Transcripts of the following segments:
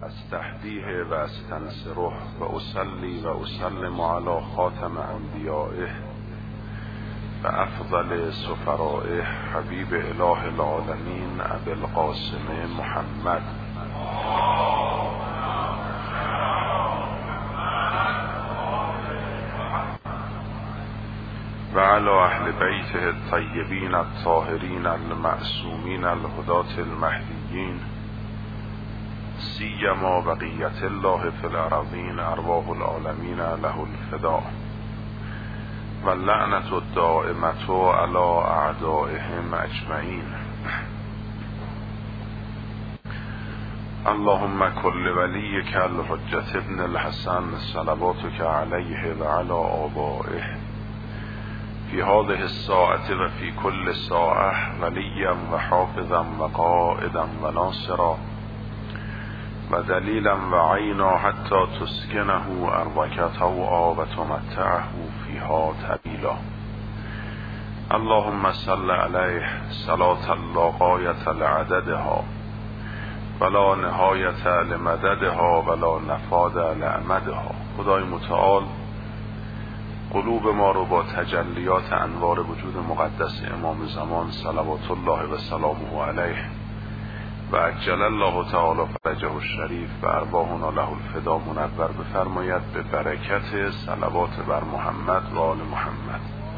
استهدیه و استنصره و اصلی و اسلم علی خاتم انبیائه و افضل سفرائه حبیب اله العالمین ابی القاسم محمد و علی اهل بیته الطیبین الطاهرین المعصومین الهداة المهدیین سیما بقیت الله فی الارضین ارواح العالمین له الفداء و لعنت الدائمة علی اعدائهم اجمعین. اللهم کل ولیک الحجة ابن الحسن صلواتک علیه و علی آبائه فی هذه الساعة و فی کل ساعة ولیا و حافظا و قائدا و ناصرا و دلیلا و عینا حتی تسکنه ارضک طوعا و تمتعه فیها طویلا. اللهم صل علیه صلاة لا غایة لعددها ولا نهایة لمددها ولا نفاد لامدها. خدای متعال قلوب ما رو با تجلیات انوار وجود مقدس امام زمان صلوات الله و سلامه علیه و عجل الله تعالی فرجه الشریف و ارواحنا له الفدا منور بفرماید به برکت صلوات بر محمد و آل محمد.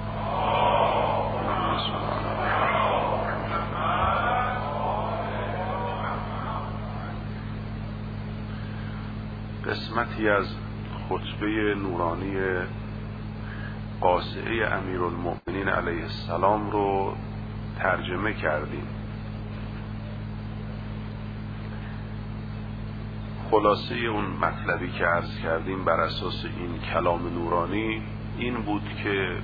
قسمتی از خطبه نورانی قاصعه امیرالمؤمنین علیه السلام رو ترجمه کردیم. خلاصه اون مطلبی که عرض کردیم بر اساس این کلام نورانی این بود که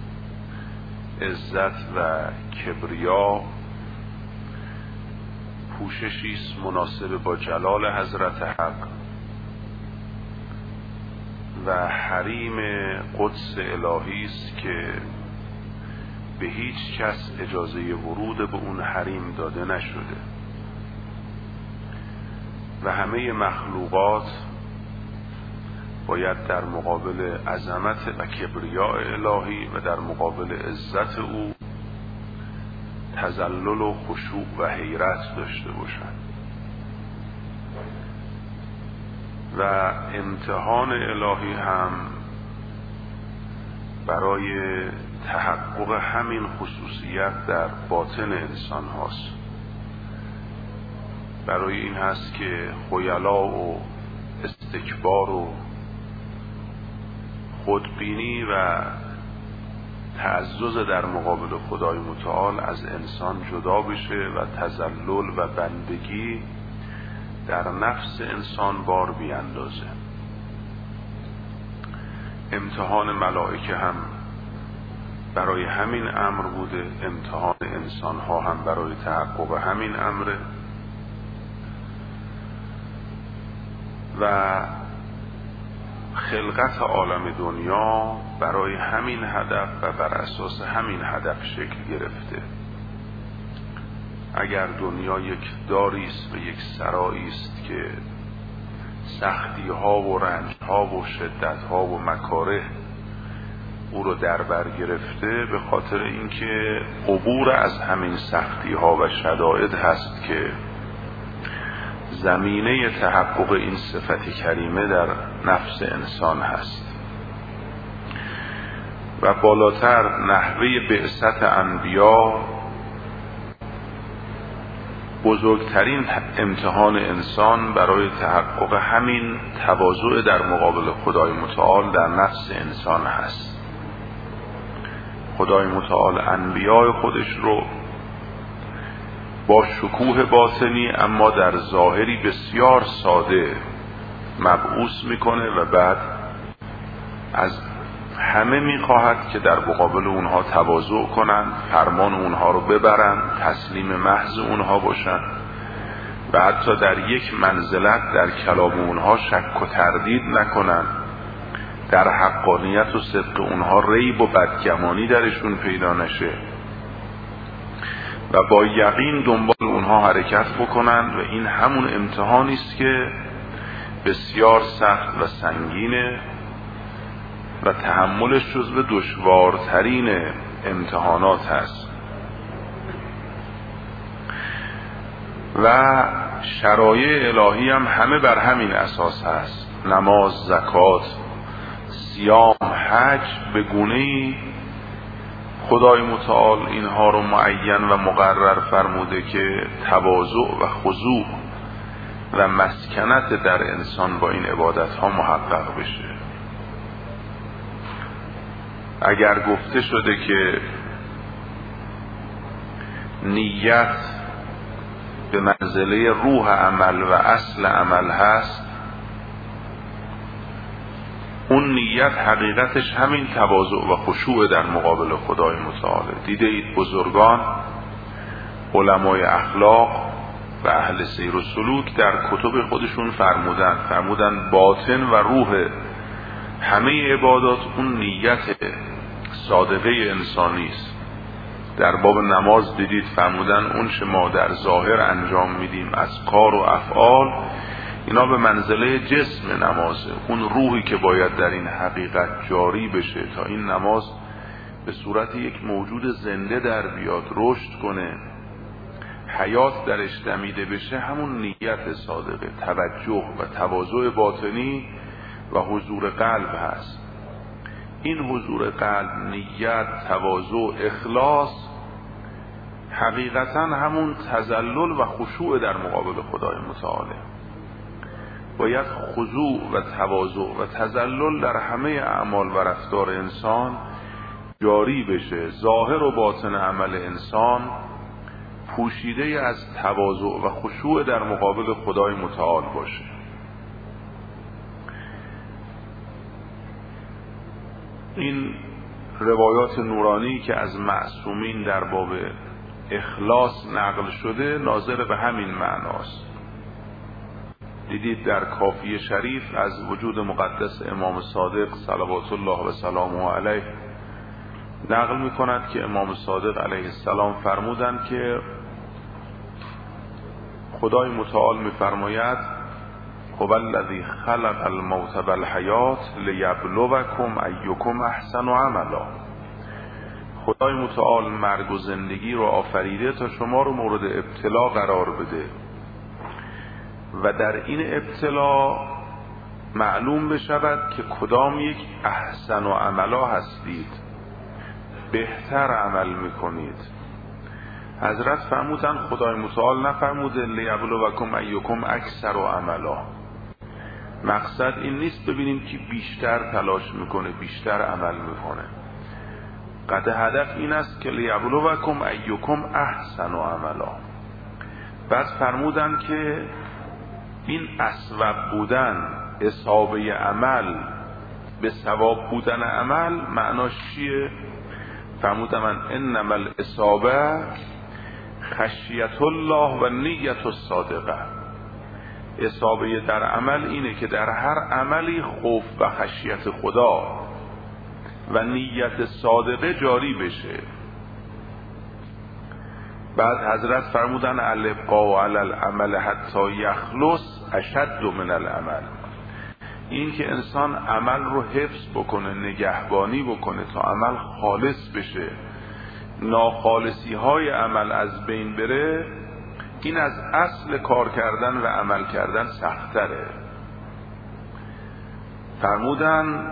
عزت و کبریا پوششی است مناسب با جلال حضرت حق و حریم قدس الهی است که به هیچ کس اجازه ورود به اون حریم داده نشده و همه مخلوقات باید در مقابل عظمت و کبریاء الهی و در مقابل عزت او تذلل و خشوع و حیرت داشته باشند و امتحان الهی هم برای تحقق همین خصوصیت در باطن انسان هاست. برای این هست که خیلا و استکبار و خودبینی و تعزز در مقابل خدای متعال از انسان جدا بشه و تذلل و بندگی در نفس انسان بار بیاندازه. امتحان ملائکه هم برای همین امر بوده، امتحان انسان ها هم برای تحقق همین امره و خلقت عالم دنیا برای همین هدف و بر اساس همین هدف شکل گرفته. اگر دنیا یک داری است و یک سرایی است که سختی ها و رنج ها و شدت ها و مکاره او رو در بر گرفته، به خاطر اینکه عبور از همین سختی ها و شدائد هست که زمینه تحقق این صفت کریمه در نفس انسان هست. و بالاتر نحوه بعثت انبیا بزرگترین امتحان انسان برای تحقق همین تواضع در مقابل خدای متعال در نفس انسان هست. خدای متعال انبیاء خودش رو با شکوه باطنی اما در ظاهری بسیار ساده مبعوث میکنه و بعد از همه میخواهد که در مقابل اونها تواضع کنند، فرمان اونها رو ببرند، تسلیم محض اونها باشند و حتی در یک منزلت در کلام اونها شک و تردید نکنند، در حقانیت و صدق اونها ریب و بدگمانی درشون پیدا نشه و با یقین دنبال اونها حرکت بکنند. و این همون امتحانی است که بسیار سخت و سنگینه و تحملش جزو دشوارترین امتحانات هست و شرایع الهی هم همه بر همین اساس هست. نماز، زکات، صیام، حج به گونه‌ای خدای متعال اینها رو معین و مقرر فرموده که تواضع و خضوع و مسکنت در انسان با این عبادت ها محقق بشه. اگر گفته شده که نیت به منزله روح عمل و اصل عمل هست، اون نیت حقیقتش همین تواضع و خشوع در مقابل خدای متعاله. دیده اید بزرگان، علمای اخلاق و اهل سیر و سلوک در کتب خودشون فرمودن باطن و روح همه عبادات اون نیت صادقه انسانی است. در باب نماز دیدید فرمودن اون چه ما در ظاهر انجام میدیم از کار و افعال، اینا به منزله جسم نمازه. اون روحی که باید در این حقیقت جاری بشه تا این نماز به صورت یک موجود زنده در بیاد، رشد کنه، حیات درش دمیده بشه، همون نیت صادقه، توجه و تواضع باطنی و حضور قلب هست. این حضور قلب، نیت، تواضع، اخلاص حقیقتا همون تذلل و خشوع در مقابل خدای متعاله. باید خضوع و تواضع و تذلل در همه اعمال و رفتار انسان جاری بشه. ظاهر و باطن عمل انسان پوشیده از تواضع و خشوع در مقابل خدای متعال باشه. این روایات نورانی که از معصومین در باب اخلاص نقل شده ناظر به همین معناست. دیدید در کافیه شریف از وجود مقدس امام صادق صلوات الله و سلامه علیه نقل می کند که امام صادق علیه السلام فرمودند که خدای متعال می فرماید هو الذی خلق الموت والحیات لیبلوکم ایکم احسن عملا. خدای متعال مرگ و زندگی رو آفریده تا شما رو مورد ابتلا قرار بده و در این ابتلا معلوم بشود که کدام یک احسن و عملا هستید، بهتر عمل میکنید. حضرت فرمودن خدای متعال نفرموده لیبلوکم ایکم اکثر و عملا. مقصد این نیست ببینیم که بیشتر تلاش میکنه، بیشتر عمل میکنه. هدف این است که لیبلوکم ایکم احسن و عملا. بعد فرمودن که این اسباب بودن، اصابه عمل به ثواب بودن عمل معناش چیه؟ فرمودن انما الاصابه خشیت الله و نیت الصادقه. اصابه در عمل اینه که در هر عملی خوف و خشیت خدا و نیت صادقه جاری بشه. بعد حضرت فرمودن الابقاء علی العمل حتی یخلص اشد من العمل. این که انسان عمل رو حفظ بکنه، نگهبانی بکنه تا عمل خالص بشه، ناخالصی های عمل از بین بره، این از اصل کار کردن و عمل کردن سخت‌تره. فرمودن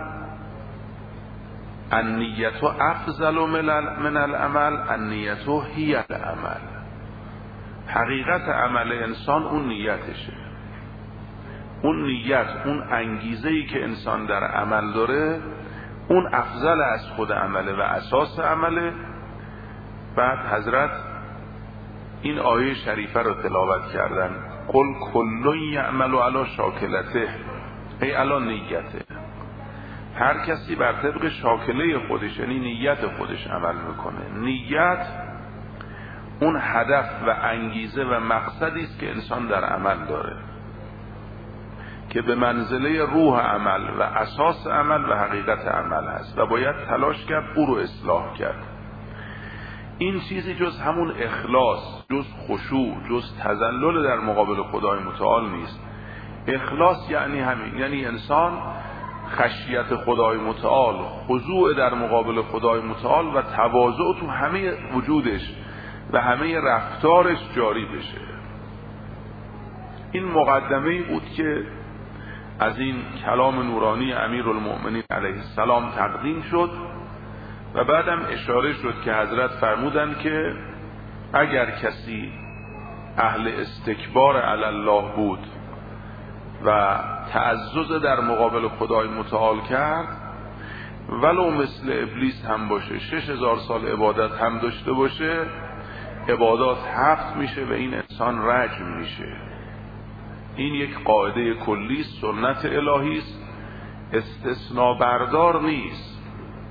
النیت افضل من العمل، النیت هی العمل. حقیقت عمل انسان اون نیتشه، اون نیت، اون انگیزه‌ای که انسان در عمل داره اون افضل از خود عمله و اساس عمله. بعد حضرت این آیه شریفه رو تلاوت کردن قل کل یعمل علی شاکلته ای علی نیته. هر کسی بر طبق شاکله خودش یعنی نیت خودش عمل میکنه. نیت اون هدف و انگیزه و مقصدی است که انسان در عمل داره که به منزله روح عمل و اساس عمل و حقیقت عمل هست و باید تلاش کرد او رو اصلاح کرد. این چیزی جز همون اخلاص، جز خشوع، جز تذلل در مقابل خدای متعال نیست. اخلاص یعنی همین، یعنی انسان خشیت خدای متعال، خضوع در مقابل خدای متعال و تواضع تو همه وجودش و همه رفتارش جاری بشه. این مقدمه‌ای بود که از این کلام نورانی امیرالمؤمنین علیه السلام تقدیم شد و بعدم اشاره شد که حضرت فرمودند که اگر کسی اهل استکبار علی الله بود و تعزز در مقابل خدای متعال کرد، ولو مثل ابلیس هم باشه، 6000 سال عبادت هم داشته باشه، عبادات حفظ میشه و این انسان رجم میشه. این یک قاعده کلی سنت الهی است، استثناء بردار نیست.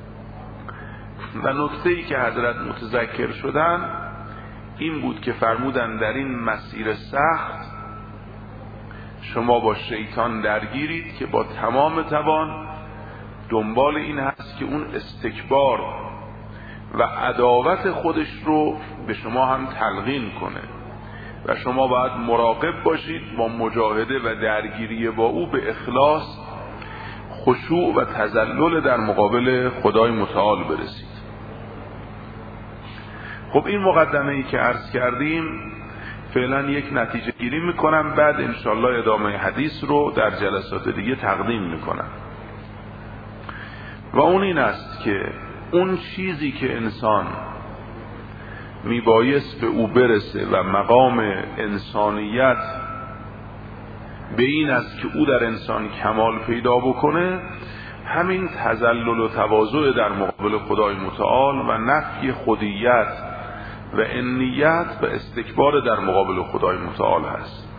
و نکته‌ای که حضرت متذکر شدن این بود که فرمودن در این مسیر سخت شما با شیطان درگیرید که با تمام توان دنبال این هست که اون استکبار و عداوت خودش رو به شما هم تلقین کنه و شما باید مراقب باشید با مجاهده و درگیری با او به اخلاص، خشوع و تذلل در مقابل خدای متعال برسید. خب این مقدمه‌ای که عرض کردیم فعلا یک نتیجه گیری میکنم، بعد انشالله ادامه حدیث رو در جلسات دیگه تقدیم میکنم. و اون این است که اون چیزی که انسان میبایست به او برسه و مقام انسانیت به این است که او در انسان کمال پیدا بکنه، همین تذلل و تواضع در مقابل خدای متعال و نفی خودیت و انیت و استکبار در مقابل خدای متعال هست.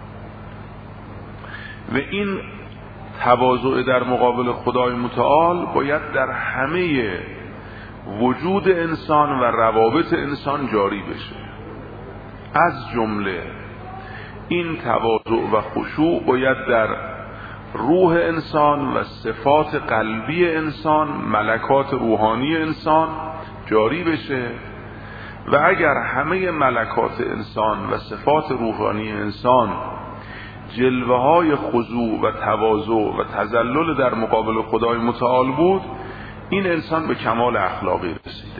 و این تواضع در مقابل خدای متعال باید در همه وجود انسان و روابط انسان جاری بشه. از جمله این تواضع و خشوع باید در روح انسان و صفات قلبی انسان، ملکات روحانی انسان جاری بشه. و اگر همه ملکات انسان و صفات روحانی انسان جلوه های خضوع و تواضع و تذلل در مقابل خدای متعال بود، این انسان به کمال اخلاقی رسیده.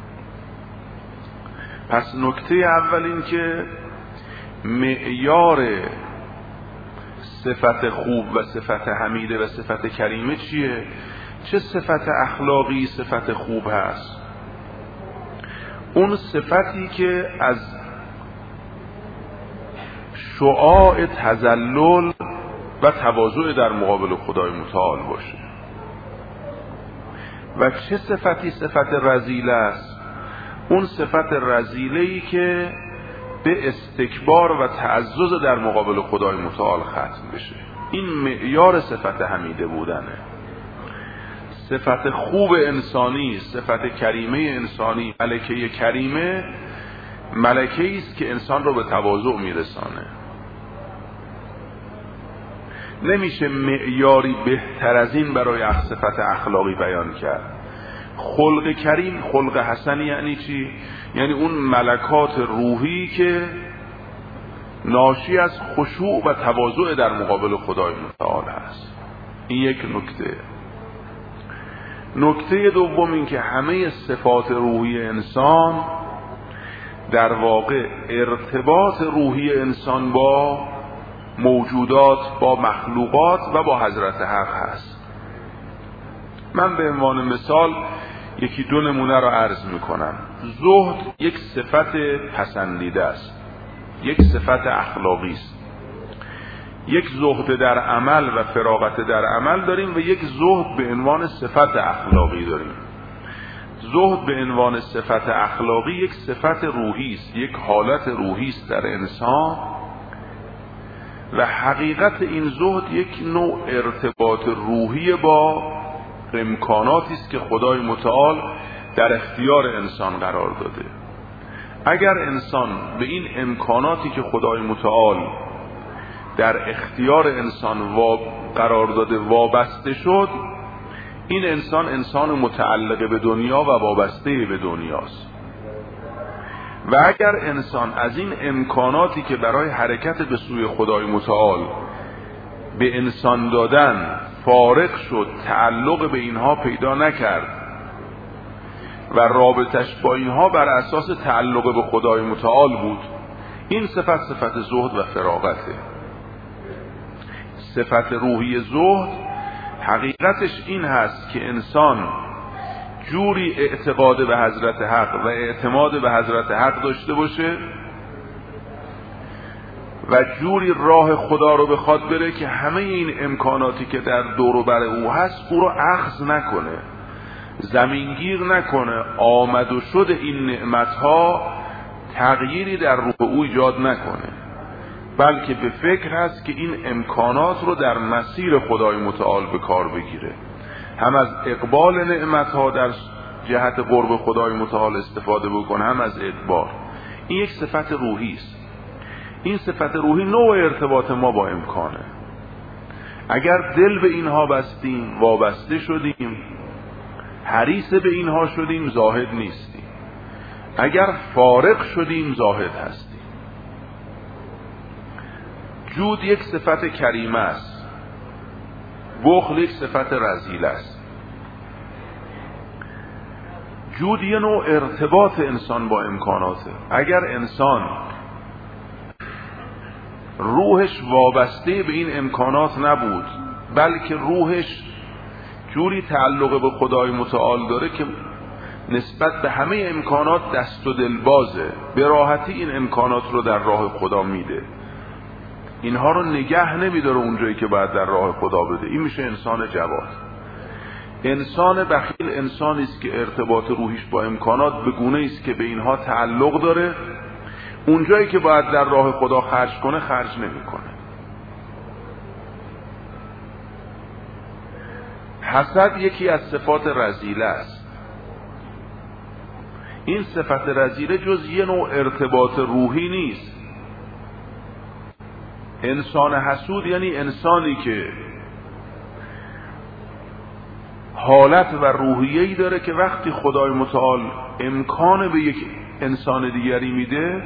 پس نکته اول این که معیار صفت خوب و صفت حمیده و صفت کریمه چیه؟ چه صفت اخلاقی صفت خوب هست؟ اون صفتی که از شعاع تذلل و تواضع در مقابل خدای متعال باشه. و چه صفتی صفت رذیله است؟ اون صفت رذیله‌ای که به استکبار و تعزز در مقابل خدای متعال ختم بشه. این معیار صفت حمیده بودنه. صفت خوب انسانی، صفت کریمه انسانی، ملکه کریمه، ملکه‌ای است که انسان رو به تواضع میرسانه. نمیشه معیاری بهتر از این برای صفت اخلاقی بیان کرد. خلق کریم، خلق حسن یعنی چی؟ یعنی اون ملکات روحی که ناشی از خشوع و تواضع در مقابل خدای متعال هست. این یک نکته. نکته دوم این که همه صفات روحی انسان در واقع ارتباط روحی انسان با موجودات، با مخلوقات و با حضرت حق هست. من به عنوان مثال یکی دو نمونه را عرض میکنم. زهد یک صفت پسندیده است، یک صفت اخلاقی است. یک زهد در عمل و فراغت در عمل داریم و یک زهد به عنوان صفت اخلاقی داریم. زهد به عنوان صفت اخلاقی یک صفت روحی است، یک حالت روحی است در انسان و حقیقت این زهد یک نوع ارتباط روحی با امکاناتی است که خدای متعال در اختیار انسان قرار داده. اگر انسان به این امکاناتی که خدای متعال در اختیار انسان قرار داده وابسته شد، این انسان متعلق به دنیا و وابسته به دنیاست. و اگر انسان از این امکاناتی که برای حرکت به سوی خدای متعال به انسان دادن فارغ شد، تعلق به اینها پیدا نکرد و رابطش با اینها بر اساس تعلق به خدای متعال بود، این صفت زهد و فراغته. صفت روحی زهد حقیقتش این هست که انسان جوری اعتقاد به حضرت حق و اعتماد به حضرت حق داشته باشه و جوری راه خدا رو بخواد بره که همه این امکاناتی که در دور و بر او هست او رو اخذ نکنه، زمینگیر نکنه، آمد و شد این نعمتها تغییری در روح او ایجاد نکنه، بلکه به فکر هست که این امکانات رو در مسیر خدای متعال به کار بگیره، هم از اقبال نعمتها در جهت قرب خدای متعال استفاده بکنه، هم از ادبار. این یک صفت روحی است. این صفت روحی نوع ارتباط ما با امکانه. اگر دل به اینها بستیم، وابسته شدیم، حریص به اینها شدیم، زاهد نیستیم. اگر فارغ شدیم، زاهد هستیم. جود یک صفت کریمه است، بخل یک صفت رذیله است. جود یه نوع ارتباط انسان با امکاناته. اگر انسان روحش وابسته به این امکانات نبود، بلکه روحش جوری تعلق به خدای متعال داره که نسبت به همه امکانات دست و دل بازه، به راحتی این امکانات رو در راه خدا میده، اینها رو نگه نمیداره اونجایی که باید در راه خدا بده. این میشه انسان جواد. انسان بخیل انسانی است که ارتباط روحیش با امکانات به گونه‌ای است که به اینها تعلق داره، اونجایی که باید در راه خدا خرج کنه خرج نمیکنه. حسد یکی از صفات رذیله است. این صفت رذیله جز یه نوع ارتباط روحی نیست. انسان حسود یعنی انسانی که حالت و روحیه‌ای داره که وقتی خدای متعال امکان به یک انسان دیگری میده،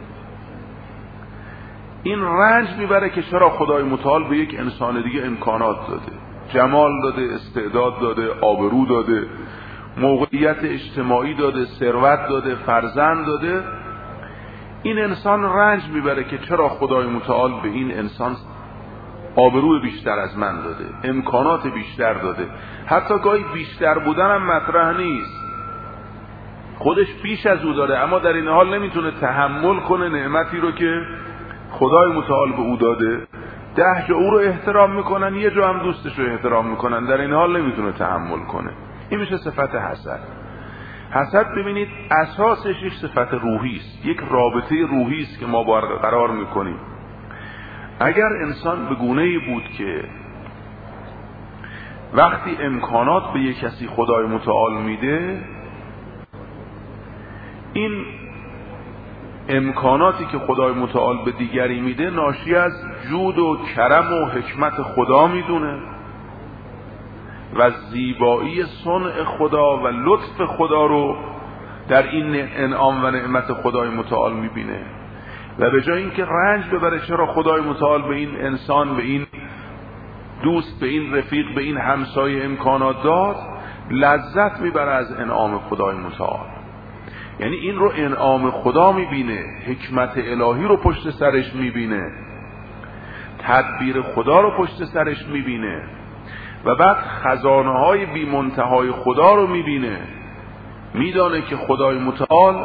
این رنج میبره که چرا خدای متعال به یک انسان دیگه امکانات داده، جمال داده، استعداد داده، آبرو داده، موقعیت اجتماعی داده، ثروت داده، فرزند داده. این انسان رنج میبره که چرا خدای متعال به این انسان آبرو بیشتر از من داده، امکانات بیشتر داده. حتی گاهی بیشتر بودن هم مطرح نیست، خودش بیش از او داره، اما در این حال نمیتونه تحمل کنه نعمتی رو که خدای متعال به او داده. 10 جا او رو احترام میکنن، یه جا هم دوستش رو احترام میکنن، در این حال نمیتونه تحمل کنه. این میشه صفت حسد. حسد ببینید اساسش یک صفت روحی است، یک رابطه روحی است که ما برقرار میکنیم. اگر انسان به گونه‌ای بود که وقتی امکانات به یک کسی خدای متعال میده، این امکاناتی که خدای متعال به دیگری میده ناشی از جود و کرم و حکمت خدا میدونه و زیبایی صنع خدا و لطف خدا رو در این انعام و نعمت خدای متعال میبینه و به جای اینکه رنج ببره چرا خدای متعال به این انسان، به این دوست، به این رفیق، به این همسایه امکانات داد، لذت میبره از انعام خدای متعال. یعنی این رو انعام خدا میبینه، حکمت الهی رو پشت سرش میبینه، تدبیر خدا رو پشت سرش میبینه و بعد خزانه های بی منتهای خدا رو میبینه. میدانه که خدای متعال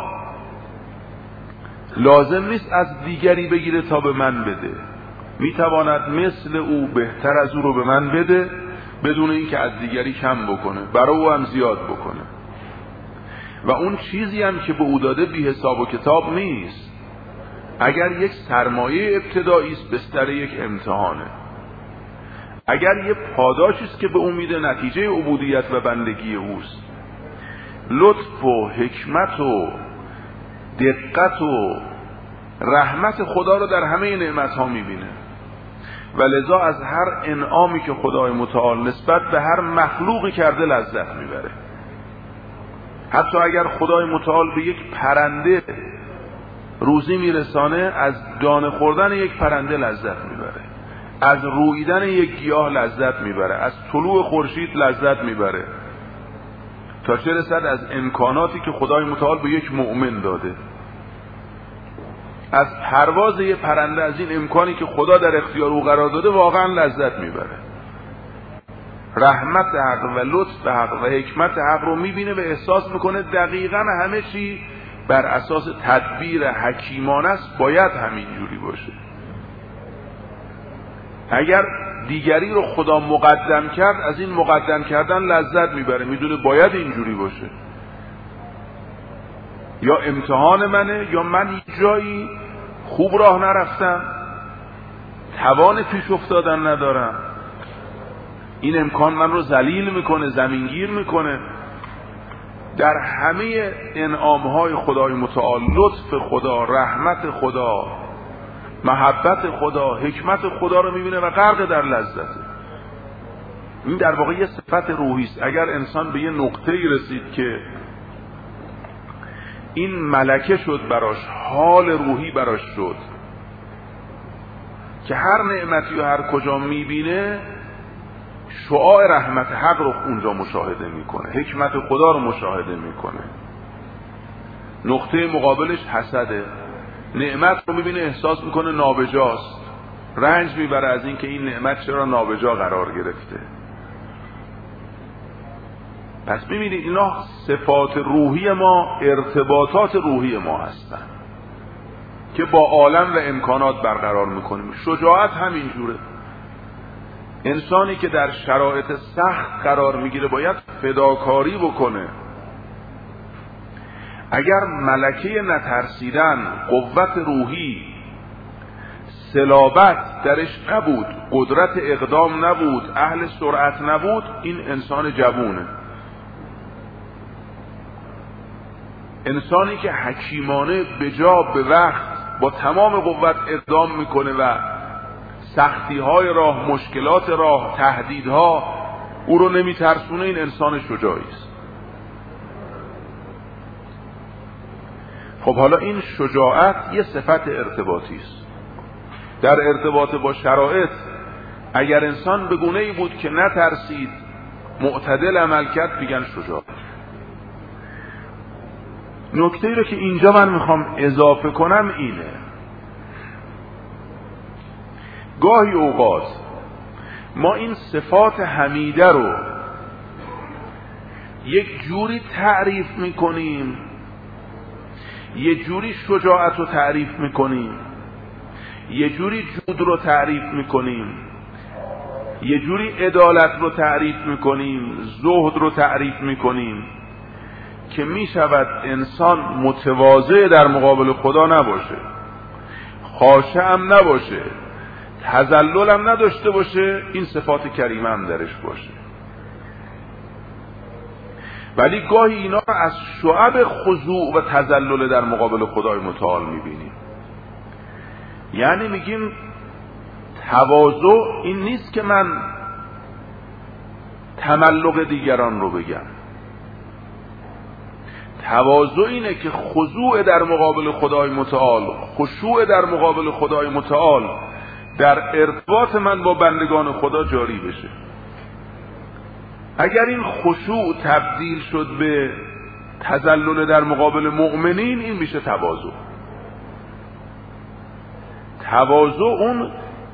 لازم نیست از دیگری بگیره تا به من بده، میتواند مثل او بهتر از او رو به من بده بدون اینکه از دیگری کم بکنه، برای او هم زیاد بکنه. و اون چیزی هم که به او داده بی حساب و کتاب نیست. اگر یک سرمایه ابتدایی است بستر یک امتحانه، اگر یک پاداشی است که به او میده نتیجه عبودیت و بندگی اوست. لطف و حکمت و دقت و رحمت خدا رو در همه نعمت‌ها میبینه و لذا از هر انعامی که خدای متعال نسبت به هر مخلوقی کرده لذت میبره. حتی اگر خدای متعال به یک پرنده روزی میرسانه، از دانه خوردن یک پرنده لذت میبره. از رویدن یک گیاه لذت میبره، از طلوع خورشید لذت میبره، تا چه رسد از امکاناتی که خدای متعال به یک مؤمن داده. از پرواز یه پرنده، از این امکانی که خدا در اختیار او قرار داده واقعا لذت میبره. رحمت حق و لطف حق و حکمت حق رو میبینه و احساس میکنه دقیقاً همه چی بر اساس تدبیر حکیمانه است، باید همینجوری باشه. اگر دیگری رو خدا مقدم کرد، از این مقدم کردن لذت میبره، میدونه باید اینجوری باشه. یا امتحان منه، یا من جایی خوب راه نرفتم، توان پیش افتادن ندارم، این امکان من رو ذلیل میکنه، زمینگیر میکنه. در همه انعامهای خدای متعال، لطف خدا، رحمت خدا، محبت خدا، حکمت خدا رو میبینه و غرق در لذته. این در واقع یه صفت روحی است. اگر انسان به یه نقطه‌ای رسید که این ملکه شد براش، حال روحی براش شد که هر نعمتی و هر کجا میبینه شعاع رحمت حق رو اونجا مشاهده میکنه، حکمت خدا رو مشاهده میکنه. نقطه مقابلش حسده، نعمت رو میبینه احساس میکنه نابجاست، رنج میبره از این که این نعمت چرا نابجا قرار گرفته. پس میبینید اینا صفات روحی ما، ارتباطات روحی ما هستن که با عالم و امکانات برقرار میکنیم. شجاعت همینجوره. انسانی که در شرایط سخت قرار میگیره باید فداکاری بکنه. اگر ملکه نترسیدن، قوت روحی، صلابت درش نبود، قدرت اقدام نبود، اهل سرعت نبود، این انسان جوونه. انسانی که حکیمانه بجا به وقت با تمام قوت اقدام میکنه و سختی‌های راه، مشکلات راه، تهدیدها او رو نمیترسونه، این انسان شجاعی است. خب حالا این شجاعت یه صفت ارتباطی است. در ارتباط با شرایط اگر انسان به گونه‌ای بود که نترسید، معتدل عمل کرد، میگن شجاع. نکته‌ای رو که اینجا من میخوام اضافه کنم اینه: گاهی اوقات ما این صفات حمیده رو یک جوری تعریف میکنیم، یه جوری شجاعت رو تعریف میکنیم، یه جوری جود رو تعریف میکنیم، یه جوری عدالت رو تعریف میکنیم، زهد رو تعریف میکنیم که میشود انسان متواضع در مقابل خدا نباشه، خاشع هم نباشه، تذلل هم نداشته باشه، این صفات کریمه هم درش باشه. ولی گاهی اینا رو از شعب خضوع و تذلل در مقابل خدای متعال میبینیم. یعنی میگیم تواضع این نیست که من تملق دیگران رو بگم، تواضع اینه که خضوع در مقابل خدای متعال، خشوع در مقابل خدای متعال در ارتباط من با بندگان خدا جاری بشه. اگر این خشوع تبدیل شد به تذلل در مقابل مؤمنین، این میشه تواضع. تواضع اون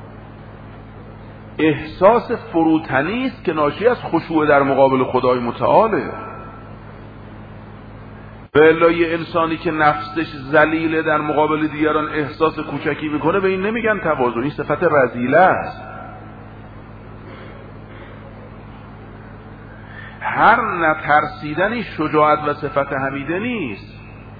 احساس فروتنی است که ناشی از خشوع در مقابل خدای متعاله. بلا یه انسانی که نفسش ذلیله در مقابل دیگران احساس کوچکی میکنه، به این نمیگن تواضع، این صفت رذیله است. هر نترسیدنی شجاعت و صفت حمیده نیست.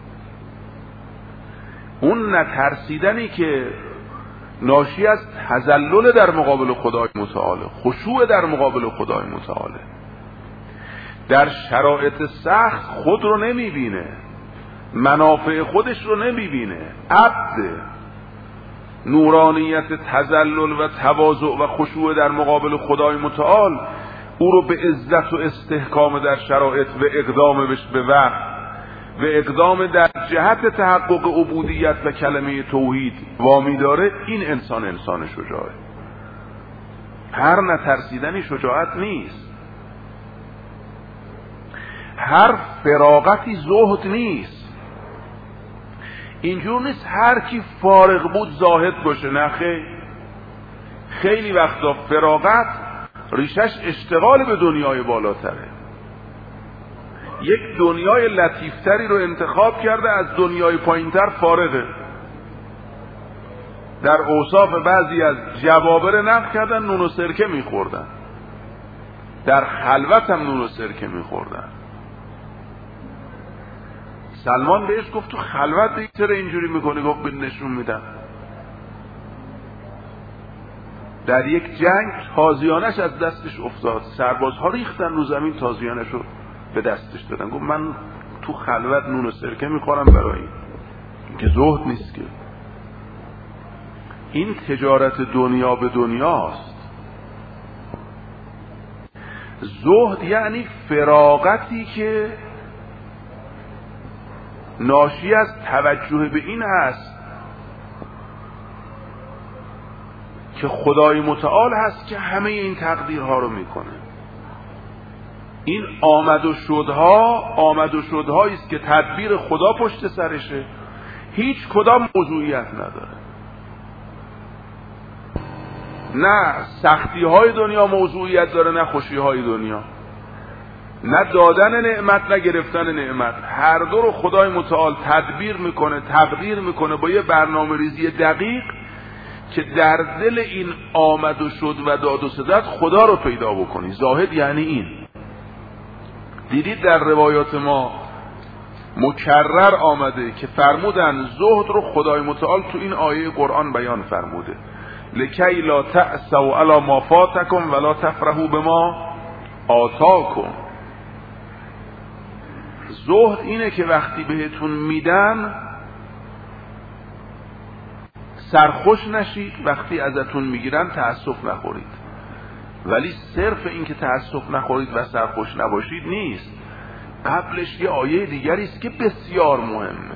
اون نترسیدنی که ناشی از تذلل در مقابل خدای متعاله، خشوع در مقابل خدای متعاله، در شرایط سخت خود رو نمیبینه، منافع خودش رو نمیبینه، عبد نورانیت تذلل و تواضع و خشوع در مقابل خدای متعال او رو به عزت و استحکام در شرایط و اقدام به وقت و اقدام در جهت تحقق عبودیت و کلمه توحید وامی داره. این انسان شجاعه. هر نترسیدنی شجاعت نیست، هر فراغتی زهد نیست. اینجور نیست هر کی فارغ بود زاهد باشه، نه خیر. خیلی وقتا فراغت ریشش اشتغال به دنیای بالاتره. یک دنیای لطیفتری رو انتخاب کرده، از دنیای پایینتر فارغه. در اوصاف بعضی از جوابر نقل کردن نون و سرکه میخوردن، در خلوت هم نون و سرکه میخوردن. سلمان بهش گفت تو خلوت دیگه چرا اینجوری میکنی؟ گفت به نشون میدم. در یک جنگ تازیانش از دستش افتاد، سربازها ریختن رو زمین، تازیانش رو به دستش دادن. گفت من تو خلوت نون و سرکه میخورم برای این که زهد نیست، که این تجارت دنیا به دنیاست. زهد یعنی فراغتی که ناشی از توجه به این هست که خدای متعال هست که همه این تقدیرها رو میکنه. این آمد و شدهایی است که تدبیر خدا پشت سرشه، هیچ کدام موضوعیت نداره. نه سختی های دنیا موضوعیت داره، نه خوشی های دنیا، نه دادن نعمت نه گرفتن نعمت. هر دو رو خدای متعال تدبیر میکنه، تقدیر میکنه با یه برنامه ریزی دقیق که در دل این آمد و شد و داد و ستد خدا رو پیدا بکنی. زاهد یعنی این. دیدید در روایات ما مکرر آمده که فرمودن زهد رو خدای متعال تو این آیه قرآن بیان فرموده: لکی لا تأسوا علی ما فاتکم ولا تفرحوا بما آتاکم. زهد اینه که وقتی بهتون میدن سرخوش نشید، وقتی ازتون میگیرن تأسف نخورید. ولی صرف این که تأسف نخورید و سرخوش نباشید نیست، قبلش یه آیه دیگری است که بسیار مهمه: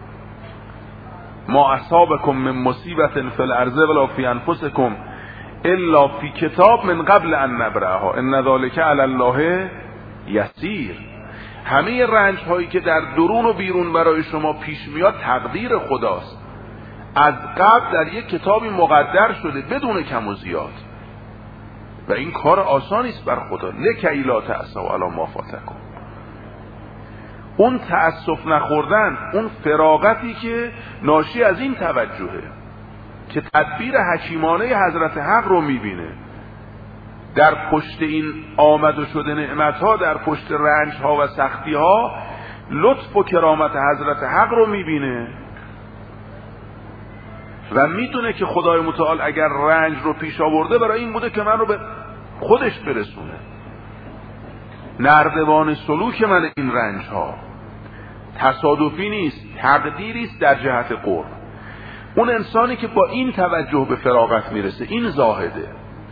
ما اصابکم من مصیبت فی الارض ولا فی انفسکم الا فی کتاب من قبل ان نبرأها ان ذلک علی الله یسیر. همه رنج هایی که در درون و بیرون برای شما پیش میاد تقدیر خداست، از قبل در یک کتابی مقدر شده بدون کم و زیاد، و این کار آسانی است بر خدا. لکی لا تأسوا علی ما فاتکم. اون تأسف نخوردن، اون فراغتی که ناشی از این توجهه که تدبیر حکیمانه حضرت حق رو میبینه، در پشت این آمد و شده نعمتها، در پشت رنجها و سختیها لطف و کرامت حضرت حق رو میبینه و میدونه که خدای متعال اگر رنج رو پیش آورده برای این بوده که من رو به خودش برسونه. نردبان سلوک من این رنج ها تصادفی نیست، تقدیری است در جهت قرب. اون انسانی که با این توجه به فراغت میرسه این زاهده.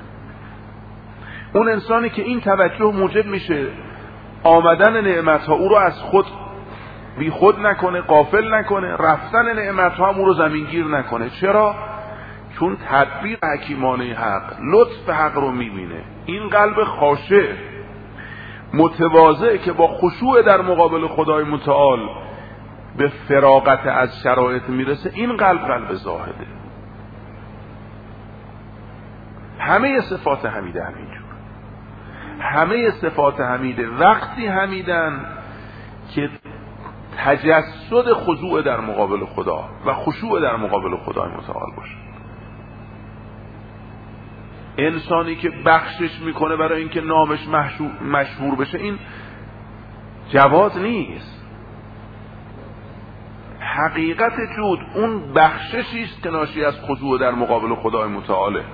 اون انسانی که این توجه موجب میشه آمدن نعمت ها او رو از خود بی خود نکنه، غافل نکنه، رفتن نعمت ها هم او رو زمینگیر نکنه. چرا؟ چون تدبیر حکیمانه حق، لطف حق رو میبینه. این قلب خاشع متواضع که با خشوع در مقابل خدای متعال به فراغت از شرایط میرسه، این قلب زاهده. همه صفات حمیده همینجور. همه صفات حمیده وقتی حمیدن که تجسد خضوع در مقابل خدا و خشوع در مقابل خدای متعال باشه. انسانی که بخشش میکنه برای اینکه نامش مشهور بشه، این جواد نیست. حقیقت جود اون بخششی است که ناشی از خضوع در مقابل خدای متعاله.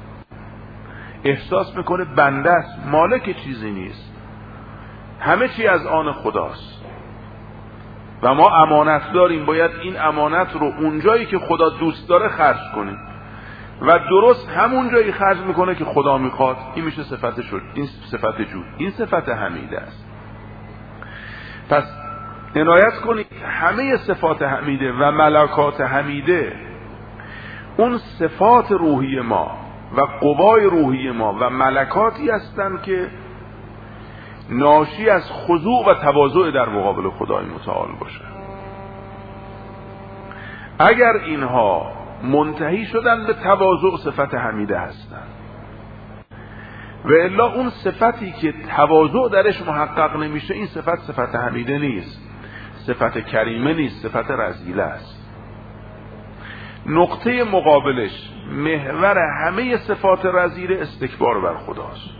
احساس میکنه بنده است، مالک چیزی نیست، همه چی از آن خداست و ما امانت داریم، باید این امانت رو اونجایی که خدا دوست داره خرج کنیم و درست همون جایی خرج میکنه که خدا میخواد. این میشه صفت شد، این صفت جود، این صفت حمیده است. پس عنایت کنید همه صفات حمیده و ملکات حمیده، اون صفات روحی ما و قوای روحی ما و ملکاتی هستند که ناشی از خضوع و تواضع در مقابل خدای متعال باشه. اگر اینها منتهی شدن به تواضع، صفت حمیده هستند. و الا اون صفتی که تواضع درش محقق نمیشه، این صفت حمیده نیست، صفت کریمه نیست، صفت رذیله است. نقطه مقابلش، محور همه صفات رذیله، استکبار بر خداست.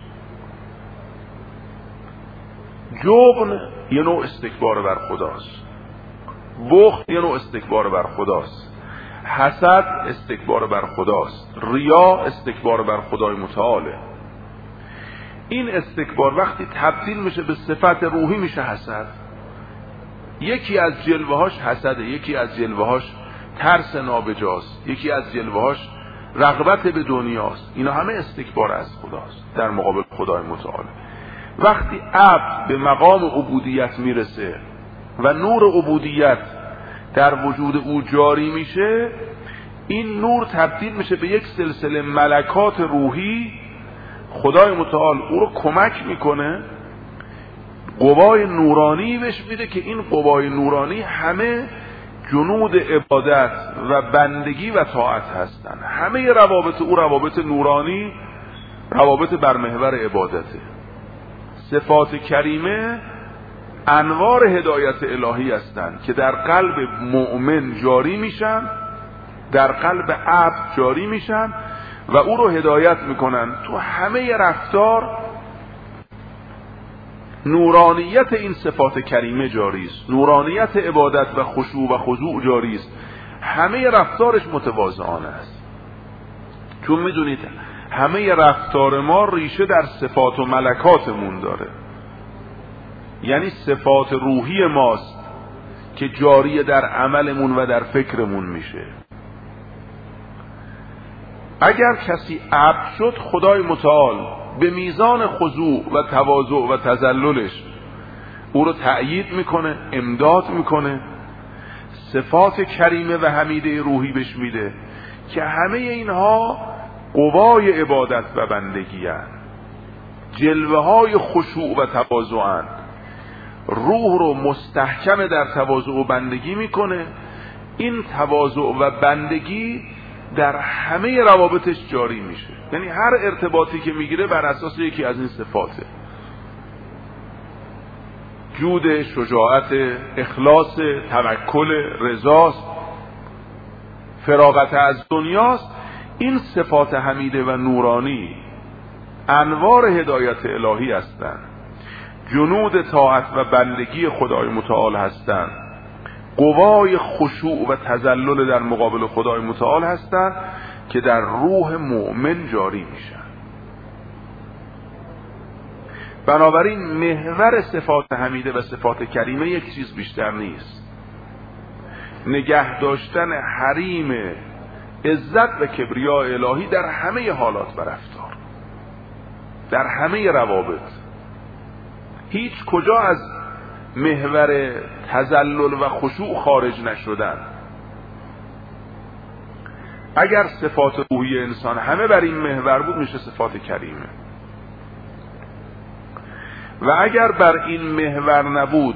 جبن یه نوع استکبار بر خداست، بخل یه نوع استکبار بر خداست، حسد استکبار بر خداست، ریا استکبار بر خدای متعاله. این استکبار وقتی تبدیل میشه به صفت روحی میشه حسد. یکی از جلوهاش حسده، یکی از جلوهاش ترس نابجاست، یکی از جلوهاش رغبت به دنیاست. اینا همه استکبار از خداست در مقابل خدای متعال. وقتی عبد به مقام عبودیت میرسه و نور عبودیت در وجود او جاری میشه، این نور تبدیل میشه به یک سلسله ملکات روحی. خدای متعال او رو کمک میکنه، قوای نورانی بهش میده که این قوای نورانی همه جنود عبادت و بندگی و طاعت هستن. همه روابط او روابط نورانی، روابط بر محور عبادته. صفات کریمه انوار هدایت الهی هستند که در قلب مؤمن جاری میشن، در قلب عبد جاری میشن و او رو هدایت میکنن. تو همه رفتار نورانیت این صفات کریمه جاری است، نورانیت عبادت و خشوع و خضوع جاری است. همه رفتارش متواضعانه است، چون میدونید همه رفتار ما ریشه در صفات و ملکاتمون داره. یعنی صفات روحی ماست که جاری در عملمون و در فکرمون میشه. اگر کسی عبد شد، خدای متعال به میزان خضوع و تواضع و تذللش او رو تأیید میکنه، امداد میکنه، صفات کریمه و حمیده روحی بهش میده که همه اینها قوای عبادت و بندگی هست، جلوه های خشوع و تواضع هست. روح رو مستحکم در تواضع و بندگی میکنه. این تواضع و بندگی در همه روابطش جاری میشه. یعنی هر ارتباطی که میگیره بر اساس یکی از این صفاته: جود، شجاعت، اخلاص، توکل، رضاست، فراغت از دنیاست. این صفات حمیده و نورانی انوار هدایت الهی هستند، جنود طاعت و بندگی خدای متعال هستند، قوای خشوع و تذلل در مقابل خدای متعال هستند که در روح مؤمن جاری میشن. بنابراین محور صفات حمیده و صفات کریمه یک چیز بیشتر نیست: نگه داشتن حریم عزت و کبریا الهی در همه حالات و رفتار، در همه روابط. هیچ کجا از محور تذلل و خشوع خارج نشدن. اگر صفات روحی انسان همه بر این محور بود، میشه صفات کریمه. و اگر بر این محور نبود،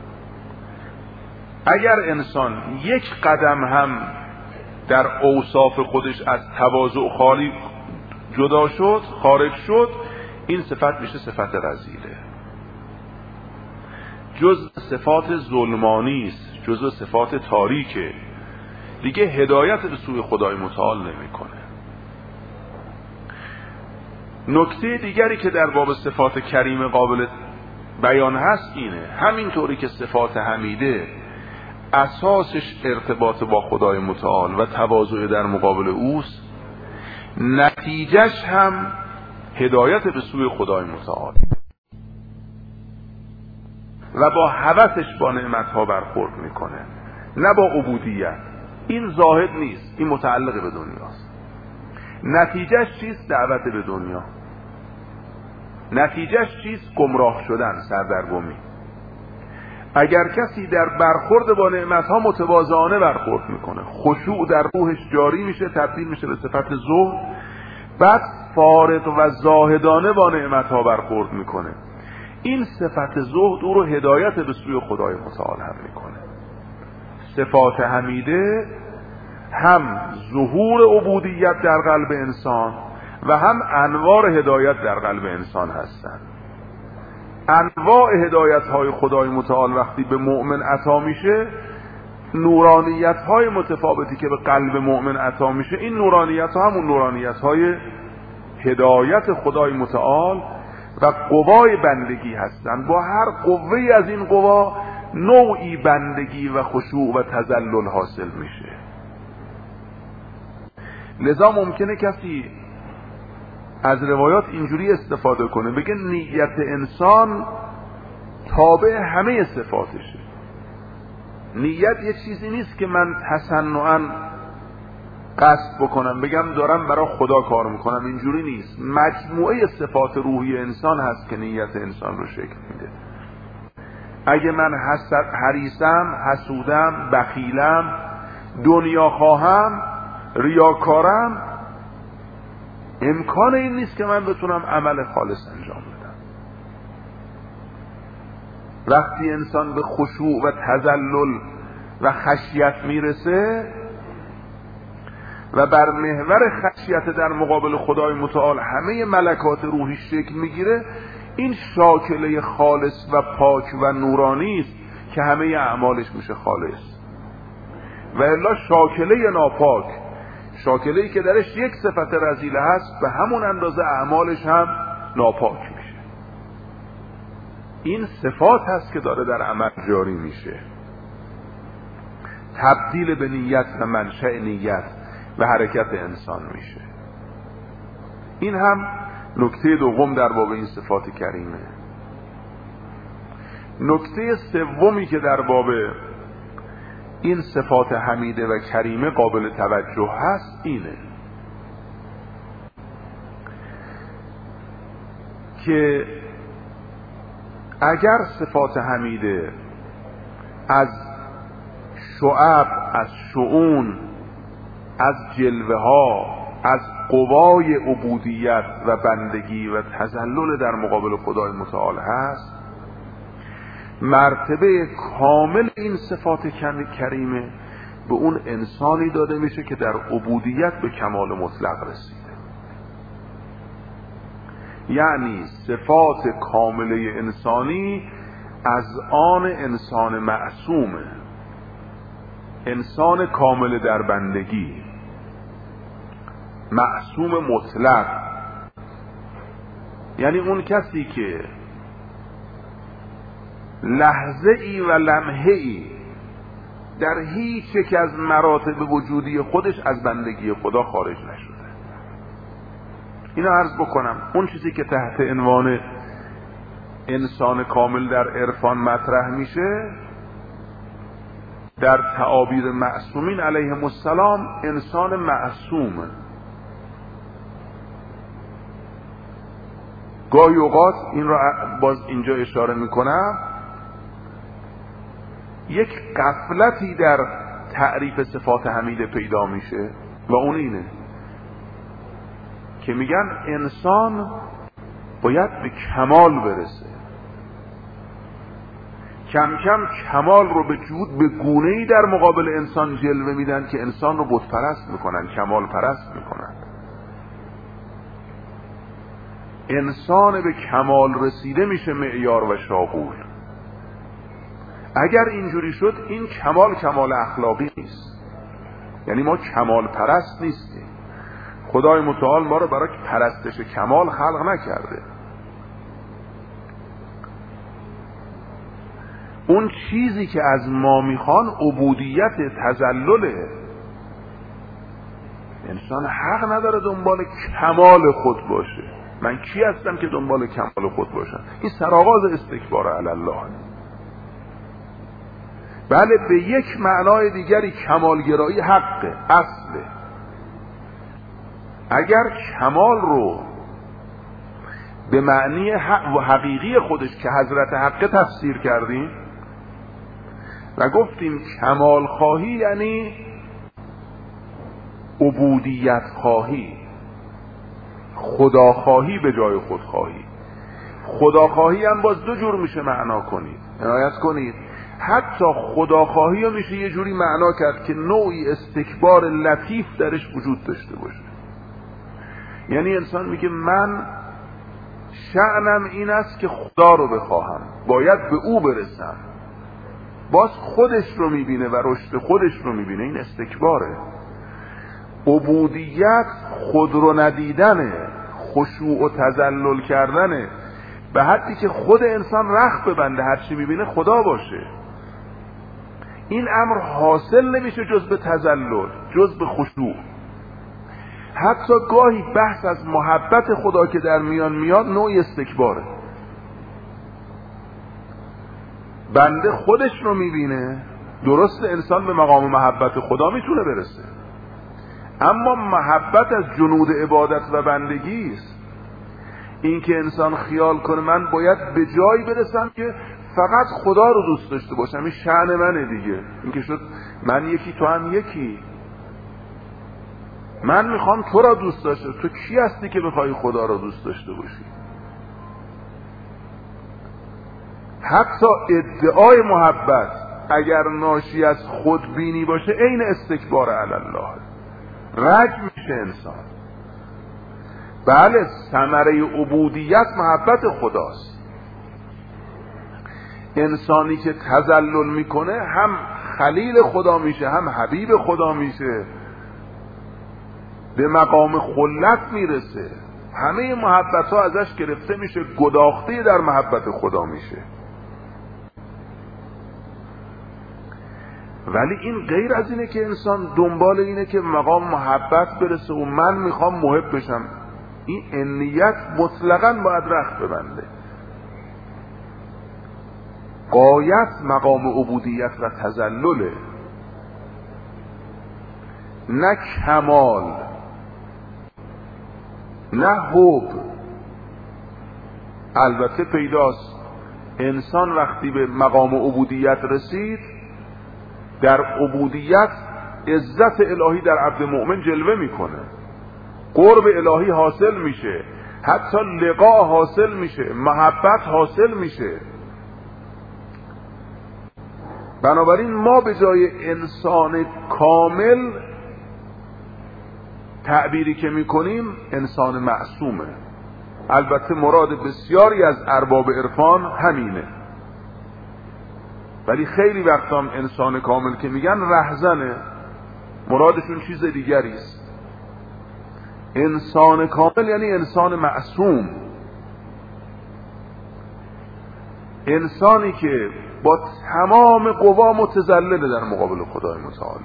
اگر انسان یک قدم هم در اوصاف خودش از تواضع جدا شد، خارج شد، این صفت میشه صفت رذیله. جز صفات ظلمانی است، جز صفات تاریکه، دیگه هدایت به سوی خدای متعال نمیکنه. نکته دیگری که در باب صفات کریمه قابل بیان هست اینه: همینطوری که صفات حمیده اساسش ارتباط با خدای متعال و تواضع در مقابل اوست، نتیجهش هم هدایت به سوی خدای متعال و با هوسش با نعمتها برخورد میکنه، نه با عبودیت. این زاهد نیست، این متعلق به دنیاست. نتیجهش چیست؟ دعوت به دنیا. نتیجهش چیست؟ گمراه شدن، سردرگمی. اگر کسی در برخورد با نعمتها متواضعانه برخورد میکنه، خشوع در روحش جاری میشه، تبدیل میشه به صفت زهد، بعد فارغ و زاهدانه با نعمتها برخورد میکنه. این صفت زهد او رو هدایت به سوی خدای متعال هم میکنه. صفات حمیده هم ظهور عبودیت در قلب انسان و هم انوار هدایت در قلب انسان هستند. انواع هدایت های خدای متعال وقتی به مؤمن عطا میشه، نورانیت های متفاوتی که به قلب مؤمن عطا میشه، این نورانیت ها همون نورانیت های هدایت خدای متعال و قوای بندگی هستند. با هر قوه‌ای از این قوا نوعی بندگی و خشوع و تذلل حاصل میشه. لذا ممکنه کسی از روایات اینجوری استفاده کنه، بگه نیت انسان تابع همه صفاتشه. نیت یه چیزی نیست که من تصنعاً قصد بکنم بگم دارم برای خدا کار میکنم، اینجوری نیست. مجموعه صفات روحی انسان هست که نیت انسان رو شکل میده. اگه من حریصم، حسودم، بخیلم، دنیا خواهم، ریاکارم، امکان این نیست که من بتونم عمل خالص انجام بدم. وقتی انسان به خشوع و تذلل و خشیت میرسه و بر محور خشیت در مقابل خدای متعال همه ملکات روحی شکل میگیره، این شاکله خالص و پاک و نورانی است که همه اعمالش میشه خالص. و الا شاکله ناپاک، شاکله‌ای که درش یک صفت رذیله هست، به همون اندازه اعمالش هم ناپاک میشه. این صفات هست که داره در عمل جاری میشه. تبدیل به نیت و منشأ نیت و حرکت انسان میشه. این هم نکته دوم در باب این صفات کریمه. نکته سومی که در باب این صفات حمیده و کریمه قابل توجه هست اینه که اگر صفات حمیده از شعب، از شؤون، از جلوه ها، از قوای عبودیت و بندگی و تذلل در مقابل خدای متعال هست، مرتبه کامل این صفات کریمه به اون انسانی داده میشه که در عبودیت به کمال مطلق رسیده. یعنی صفات کامله انسانی از آن انسان معصومه، انسان کامل در بندگی، معصوم مطلق. یعنی اون کسی که لحظه ای و لمحه ای در هیچ یک از مراتب وجودی خودش از بندگی خدا خارج نشده. اینو عرض بکنم، اون چیزی که تحت عنوان انسان کامل در عرفان مطرح میشه، در تعابیر معصومین علیهم السلام انسان معصومه. گاهی اوقات این را باز اینجا اشاره میکنم، یک غفلتی در تعریف صفات حمیده پیدا میشه و اون اینه که میگن انسان باید به کمال برسه. کم کم کمال رو به گونه‌ای در مقابل انسان جلوه میدن که انسان رو بت پرست میکنن، کمال پرست میکنن. انسان به کمال رسیده میشه معیار و شاغول. اگر اینجوری شد این کمال اخلاقی نیست، یعنی ما کمال پرست نیستیم. خدای متعال ما رو برای پرستش کمال خلق نکرده. اون چیزی که از ما میخوان عبودیت، تذلله. انسان حق نداره دنبال کمال خود باشه. من کی هستم که دنبال کمال خود باشم؟ این سرآغاز استکبار علی الله. بله، به یک معنای دیگری کمالگرایی حقه، اصله. اگر کمال رو به معنی حق و حقیقی خودش که حضرت حق تفسیر کردیم و گفتیم کمال خواهی یعنی عبودیت خواهی، خداخواهی به جای خودخواهی. خداخواهی هم باز دو جور میشه معنا کنید، عنایت کنید. حتی خداخواهی رو میشه یه جوری معنا کرد که نوعی استکبار لطیف درش وجود داشته باشه. یعنی انسان میگه من شأنم این است که خدا رو بخواهم، باید به او برسم، باز خودش رو میبینه و رشد خودش رو میبینه. این استکباره. عبودیت خود رو ندیدنه، خشوع و تذلل کردنه، به حدی که خود انسان رخت ببنده هرچی میبینه خدا باشه. این امر حاصل نمیشه جز به تذلل، جز به خشوع. حتی گاهی بحث از محبت خدا که در میان میاد نوعی استکباره. بنده خودش رو میبینه، درست انسان به مقام محبت خدا میتونه برسه، اما محبت از جنود عبادت و بندگی است. این که انسان خیال کنه من باید به جایی برسم که فقط خدا رو دوست داشته باشم، این شأن منه دیگه. این که شد من یکی تو هم یکی، من میخوام تو را دوست داشته. تو کی هستی که بخوای خدا را دوست داشته باشی؟ حتی ادعای محبت اگر ناشی از خودبینی باشه عین استکبار علی الله، رج میشه انسان. بله ثمره عبودیت محبت خداست. انسانی که تذلل میکنه هم خلیل خدا میشه، هم حبیب خدا میشه، به مقام خلت میرسه، همه محبت ها ازش گرفته میشه، گداخته در محبت خدا میشه. ولی این غیر از اینه که انسان دنبال اینه که مقام محبت برسه و من میخوام محب بشم. این انیت مطلقاً باید رخت ببنده. غایت مقام عبودیت و تذلله، نه کمال، نه حب. البته پیداست انسان وقتی به مقام عبودیت رسید، در عبودیت عزت الهی در عبد مؤمن جلوه میکنه، قرب الهی حاصل میشه، حتی لقا حاصل میشه، محبت حاصل میشه. بنابراین ما به جای انسان کامل تعبیری که میکنیم انسان معصومه. البته مراد بسیاری از ارباب عرفان همینه، ولی خیلی وقتا هم انسان کامل که میگن رهزنه، مرادشون چیز دیگری است. انسان کامل یعنی انسان معصوم، انسانی که با تمام قوا متذلل در مقابل خدای متعال،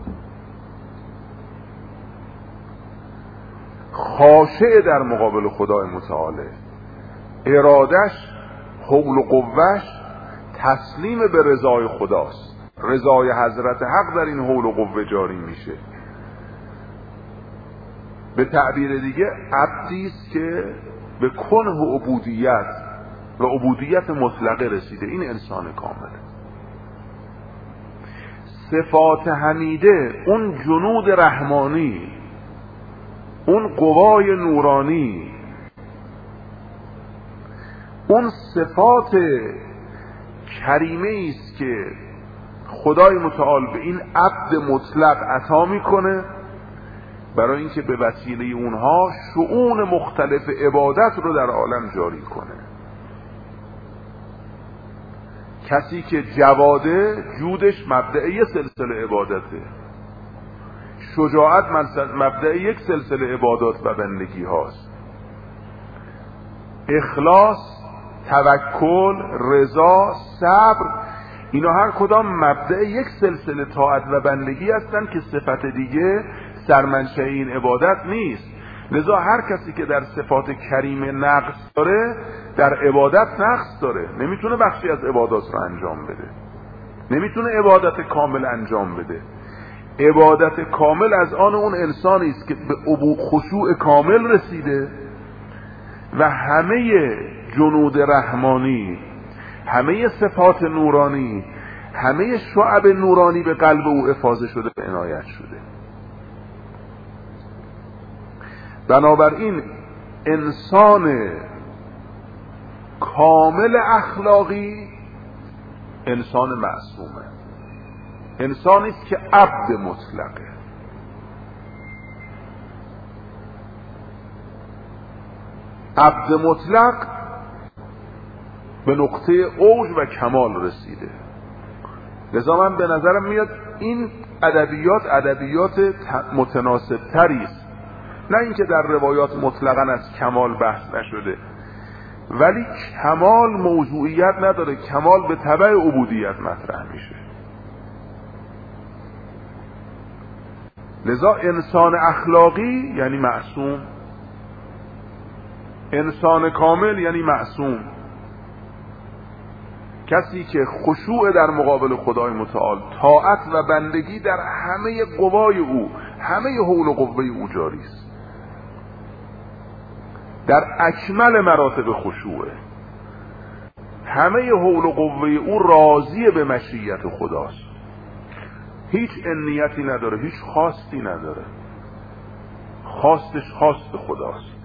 خاشع در مقابل خدای متعال، ارادش، حول و قوهش تسلیم به رضای خداست. رضای حضرت حق در این حول و قوه جاری میشه. به تعبیر دیگه عبدی است که به کنه عبودیت و عبودیت مطلقه رسیده. این انسان کامله. صفات حمیده، اون جنود رحمانی، اون قوای نورانی، اون صفات کریمه است که خدای متعال به این عبد مطلق عطا میکنه برای اینکه به وسیله اونها شؤون مختلف عبادت رو در عالم جاری کنه. کسی که جواده، جودش مبدأ یک سلسله عبادته، شجاعت مبدأ یک سلسله عبادات و بندگی هاست، اخلاص، توکل، رضا، صبر، اینا هر کدام مبدأ یک سلسله طاعت و بندگی هستند که صفت دیگه سرمنشأ این عبادت نیست. لذا هر کسی که در صفات کریمه نقص داره در عبادت نقص داره، نمیتونه بخشی از عبادات رو انجام بده، نمیتونه عبادت کامل انجام بده. عبادت کامل از آن اون انسانی است که به خشوع کامل رسیده و همه جنود رحمانی، همه صفات نورانی، همه شعب نورانی به قلب او افاضه شده، به عنایت شده. بنابراین انسان کامل اخلاقی انسان معصومه، انسانی است که عبد مطلقه. عبد مطلق به نقطه اوج و کمال رسیده. لذا من به نظرم میاد این ادبیات متناسب تری است، نه اینکه در روایات مطلقاً از کمال بحث نشده، ولی کمال موضوعیت نداره، کمال به تبع عبودیت مطرح میشه. لذا انسان اخلاقی یعنی معصوم، انسان کامل یعنی معصوم، کسی که خشوع در مقابل خدای متعال، طاعت و بندگی در همه قوای او، همه حول و قوه او جاری است، در اکمل مراتب خشوعه، همه حول و قوه او راضی به مشیت خداست، هیچ انیتی نداره، هیچ خواستی نداره، خواستش خواست خداست.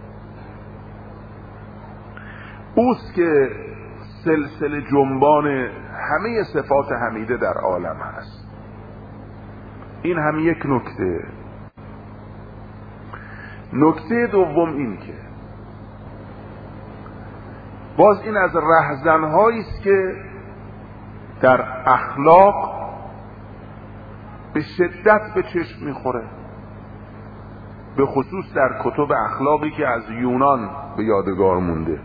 اوست که سلسله جنبان همه صفات حمیده در عالم هست. این هم یک نکته. نکته دوم این که باز این از رهزنهایی است که در اخلاق به شدت به چشم میخوره، به خصوص در کتب اخلاقی که از یونان به یادگار مونده،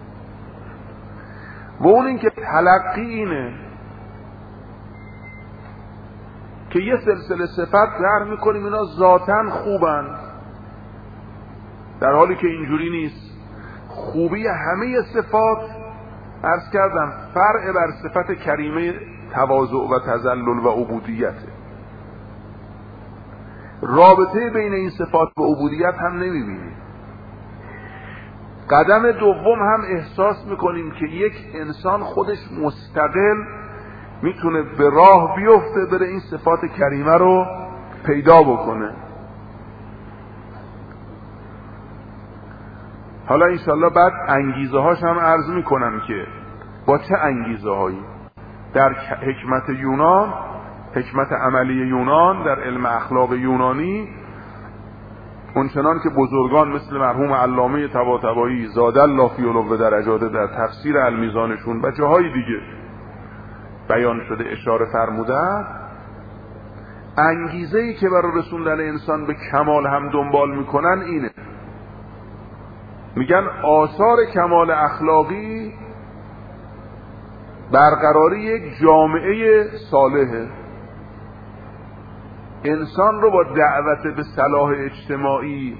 و اون این که تلقی اینه که یه سلسله صفت در میکنیم اینا ذاتاً خوبن، در حالی که اینجوری نیست. خوبی همه صفات عرض کردم فرع بر صفت کریمه تواضع و تذلل و عبودیته. رابطه بین این صفات و عبودیت هم نمیبینیم. قدم دوم هم احساس میکنیم که یک انسان خودش مستقل میتونه به راه بیفته، بره این صفات کریمه رو پیدا بکنه. حالا انشالله بعد انگیزه هاش هم عرض میکنم که با چه انگیزه هایی در حکمت یونان، حکمت عملی یونان، در علم اخلاق یونانی، اونچنان که بزرگان مثل مرحوم علامه طباطبایی زاد الله فی علو درجاته در تفسیر المیزانشون و جاهای دیگه بیان شده اشاره فرمودن، انگیزه‌ای که برای رسوندن انسان به کمال هم دنبال میکنن اینه. میگن آثار کمال اخلاقی برقراری یک جامعه صالحه. انسان رو با دعوت به صلاح اجتماعی،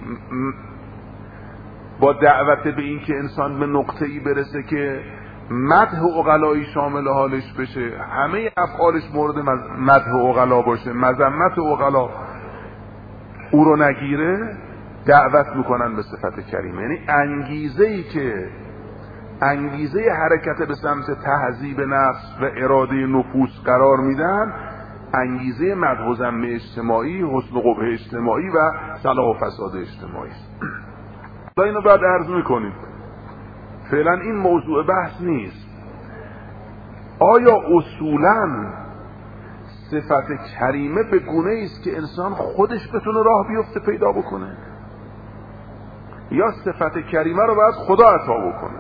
با دعوت به این که انسان به نقطه‌ای برسه که مدح عقلایی شامل حالش بشه، همه افعالش مورد مدح عقلا باشه، مذمت عقلا او رو نگیره، دعوت میکنن به صفت کریمه. یعنی انگیزه‌ای که انگیزه حرکت به سمت تهذیب نفس و اراده نفوس قرار میدن، انگیزه مدح و ذم اجتماعی، حسن و قبح اجتماعی و صلاح و فساد اجتماعی است. اینو بعد عرض میکنیم، فعلا این موضوع بحث نیست. آیا اصولاً صفت کریمه به گونه است که انسان خودش بتونه راه بیفته پیدا بکنه، یا صفت کریمه رو باید خدا عطا بکنه؟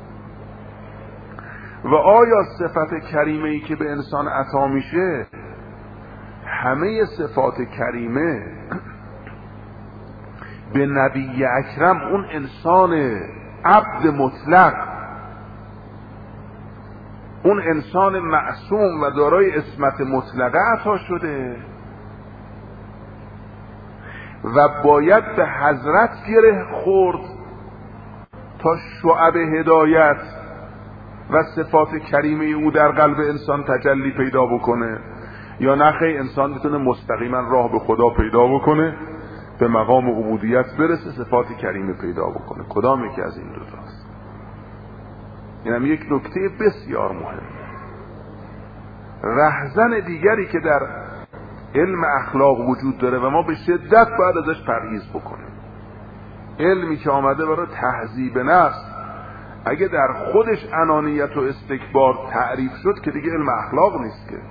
و آیا صفت کریمه ای که به انسان عطا میشه، همه صفات کریمه به نبی اکرم، اون انسان عبد مطلق، اون انسان معصوم و دارای عصمت مطلقه عطا شده و باید به حضرت گره خورد تا شعب هدایت و صفات کریمه او در قلب انسان تجلی پیدا بکنه، یا نخی انسان میتونه مستقیما راه به خدا پیدا بکنه، به مقام عبودیت برسه، صفات کریمه پیدا بکنه؟ کدام یکی از این دو تاست؟ این هم یک نکته بسیار مهم. رهزن دیگری که در علم اخلاق وجود داره و ما به شدت باید ازش پرهیز بکنیم، علمی که آمده برای تهذیب نفس اگه در خودش انانیت و استکبار تعریف شد که دیگه علم اخلاق نیست که.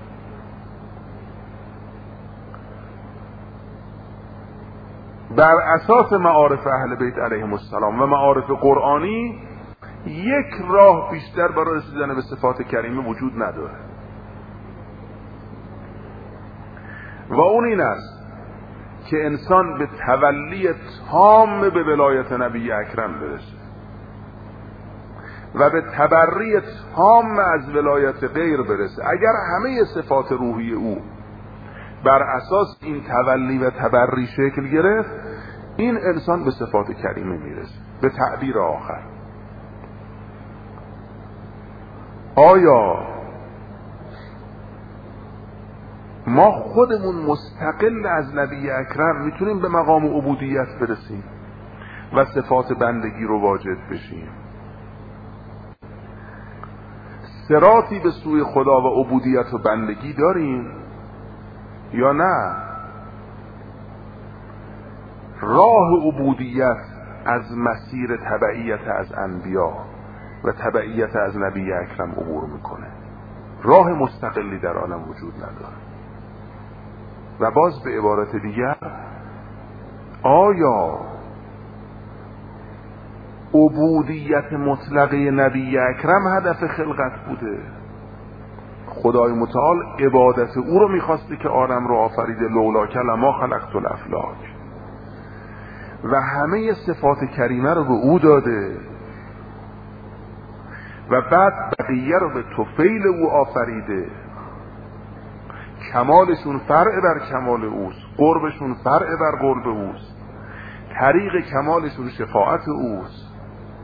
بر اساس معارف اهل بیت علیهم السلام و معارف قرآنی یک راه بیشتر برای رسیدن به صفات کریمه وجود نداره و اون این است که انسان به تولی تام به ولایت نبی اکرم برسه و به تبری تام از ولایت غیر برسه. اگر همه صفات روحی او بر اساس این تولی و تبری شکل گرفت، این انسان به صفات کریمه میرسه. به تعبیر آخر، آیا ما خودمون مستقل از نبی اکرم میتونیم به مقام عبودیت برسیم و صفات بندگی رو واجد بشیم؟ صراطی به سوی خدا و عبودیت و بندگی داریم یا نه؟ راه عبودیت از مسیر تبعیت از انبیا و تبعیت از نبی اکرم عبور میکنه. راه مستقلی در عالم وجود نداره. و باز به عبارت دیگر، آیا عبودیت مطلقه نبی اکرم هدف خلقت بوده؟ خدای متعال عبادت او رو میخواسته که عالم رو آفریده، لولا لما خلقت الافلاک، و همه صفات کریمه رو به او داده و بعد بقیه رو به طفیل او آفریده. کمالشون فرع بر کمال اوست، قربشون فرع بر قرب اوست، طریق کمالشون شفاعت اوست.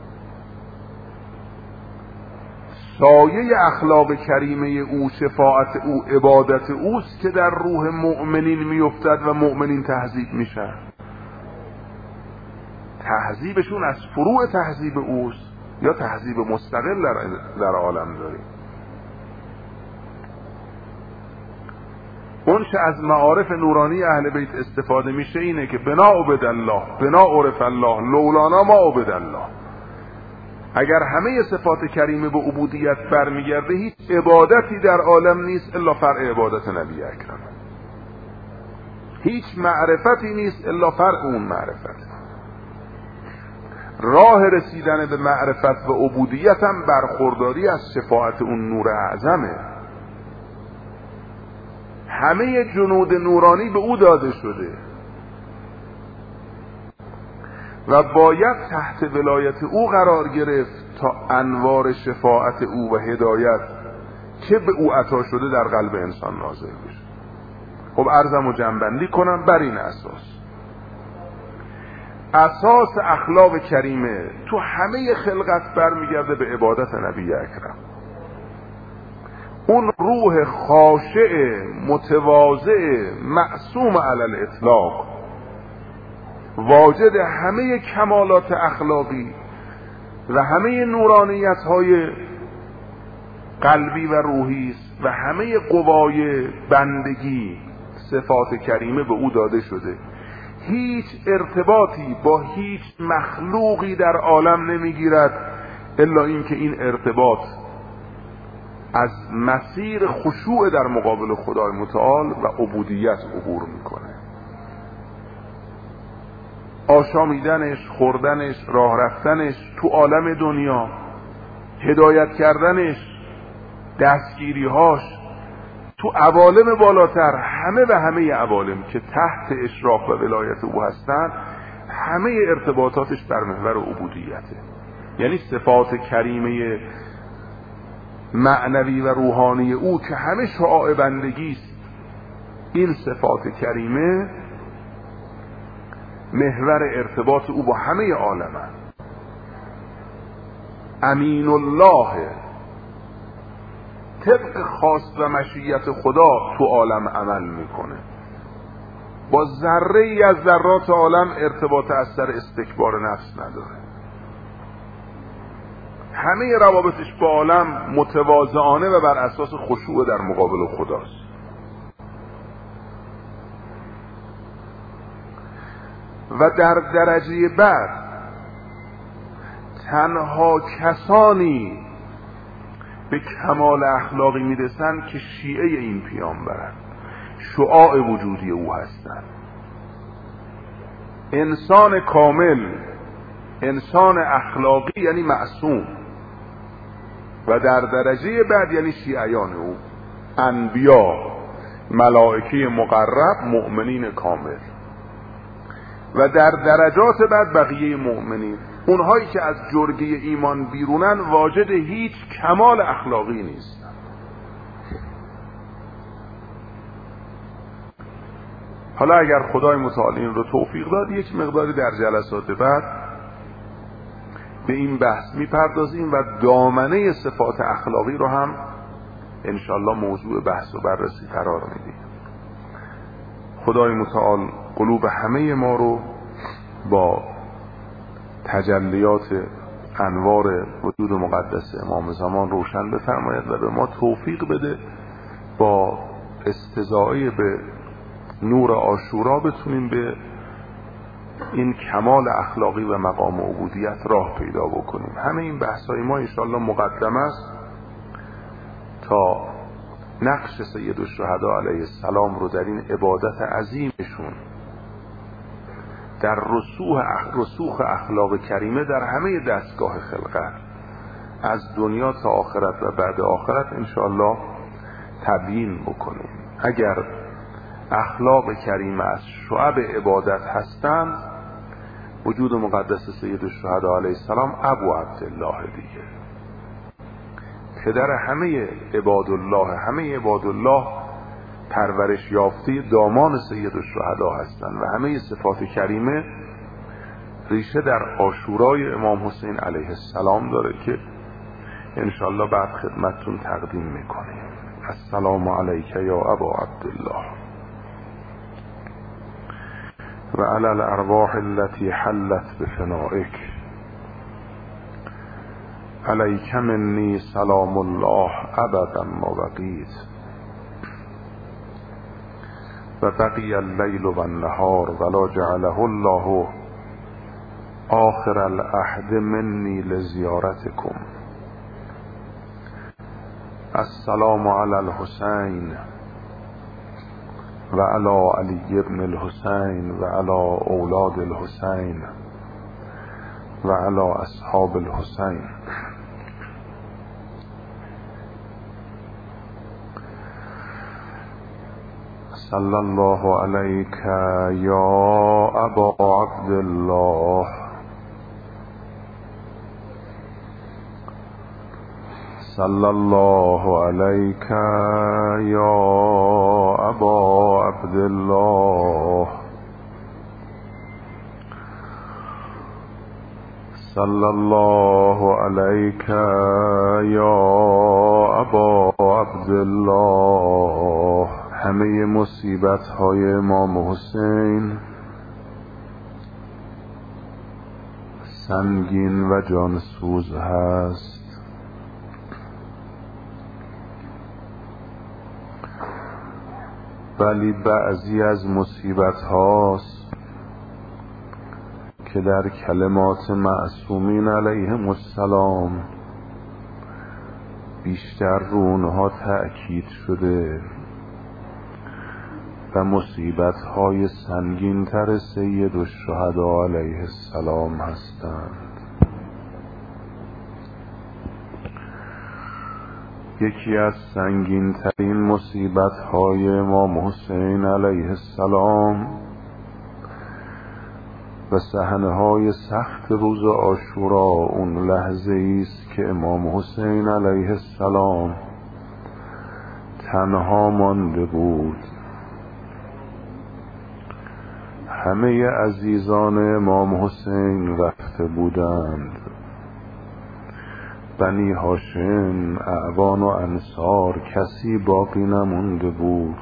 سایه اخلاق کریمه او، شفاعت او، عبادت اوست که در روح مؤمنین میافتد و مؤمنین تهذیب میشن. تهذیبشون از فروع تهذیب اوست یا تهذیب مستقل در عالم داریم؟ اونچه از معارف نورانی اهل بیت استفاده میشه اینه که بنا عبد الله، بنا عرف الله، لولانا ما عبد الله. اگر همه صفات کریمه به عبودیت برمیگرده، هیچ عبادتی در عالم نیست الا فرع عبادت نبی اکرم. هیچ معرفتی نیست الا فرع اون معرفت. راه رسیدن به معرفت و عبودیت هم برخورداری از شفاعت اون نور اعظمه. همه جنود نورانی به او داده شده و باید تحت ولایت او قرار گرفت تا انوار شفاعت او و هدایت که به او عطا شده در قلب انسان نازل بشه. خب عرضم رو جمع‌بندی کنم بر این اساس اخلاق کریمه تو همه خلقت برمیگرده به عبادت نبی اکرم. اون روح خاشع، متواضع، معصوم علی الاطلاق، واجد همه کمالات اخلاقی و همه نورانیت های قلبی و روحی است و همه قوای بندگی، صفات کریمه به او داده شده. هیچ ارتباطی با هیچ مخلوقی در عالم نمیگیرد الا اینکه این ارتباط از مسیر خشوع در مقابل خدای متعال و عبودیت عبور میکنه. آشامیدنش، خوردنش، راه رفتنش تو عالم دنیا، هدایت کردنش، دستگیریهاش تو عوالم بالاتر، همه و همه عوالم که تحت اشراف و ولایت او هستند، همه ارتباطاتش بر محور عبودیته. یعنی صفات کریمه معنوی و روحانی او که همه شعاع بندگی است، این صفات کریمه محور ارتباط او با همه عالمن. امین الله، طبق خواست و مشیت خدا تو عالم عمل میکنه. با ذره ای از ذرات عالم ارتباط اثر استکبار نفس نداره. همه روابطش با عالم متواضعانه و بر اساس خشوع در مقابل خداست. و در درجه بعد تنها کسانی به کمال اخلاقی میرسن که شیعه این پیامبرن، شعاع وجودی او هستند. انسان کامل، انسان اخلاقی یعنی معصوم، و در درجه بعد یعنی شیعیان او، انبیا، ملائکه مقرب، مؤمنین کامل، و در درجات بعد بقیه مؤمنین. اونهایی که از جرگه ایمان بیرونن واجد هیچ کمال اخلاقی نیستن. حالا اگر خدای متعال این رو توفیق داد، یک مقداری در جلسات بعد به این بحث میپردازیم و دامنه صفات اخلاقی رو هم انشالله موضوع بحث و بررسی قرار میدیم. خدای متعال قلوب همه ما رو با تجلیات انوار وجود مقدس امام زمان روشن بفرماید و به ما توفیق بده با استضاعه به نور عاشورا بتونیم به این کمال اخلاقی و مقام عبودیت راه پیدا بکنیم. همه این بحثای ما انشاءالله مقدمه است تا نقش سید الشهدا علیه السلام رو در این عبادت عظیمشون، در رسوخ اخلاق کریمه در همه دستگاه خلقت، از دنیا تا آخرت و بعد آخرت انشاءالله تبیین بکنیم. اگر اخلاق کریمه از شعب عبادت هستند، وجود مقدس سید الشهدا علیه السلام ابو عبدالله دیگه، پدر همه عباد الله پرورش یافته دامان سید الشهدا هستند و همه صفات کریمه ریشه در عاشورای امام حسین علیه السلام داره که انشالله بعد خدمتتون تقدیم میکنیم. السلام علیک یا ابا عبدالله و علی الارواح التي حلت بفنائک، علیک منی سلام الله ابدا ما بقیت و بقی اللیل و النهار ولا جعله الله آخر العهد منی لزیارتکم. السلام علی الحسین و علی علی ابن الحسین و علی اولاد الحسین و علی اصحاب الحسین. صلی الله علیک یا ابا عبدالله صلی الله علیک یا ابا عبدالله صلی الله علیک یا ابا عبدالله. همه مصیبت های امام حسین سنگین و جانسوز هست، ولی بعضی از مصیبت هاست که در کلمات معصومین علیهم السلام بیشتر رو اونها تأکید شده و مصیبت های سنگین تر سید الشهدا علیه السلام هستند. یکی از سنگین ترین مصیبت های امام حسین علیه السلام و صحنه های سخت روز عاشورا اون لحظه است که امام حسین علیه السلام تنها مانده بود. همه عزیزان امام حسین رفته بودند، بنی هاشم، اعوان و انصار، کسی باقی نمونده بود.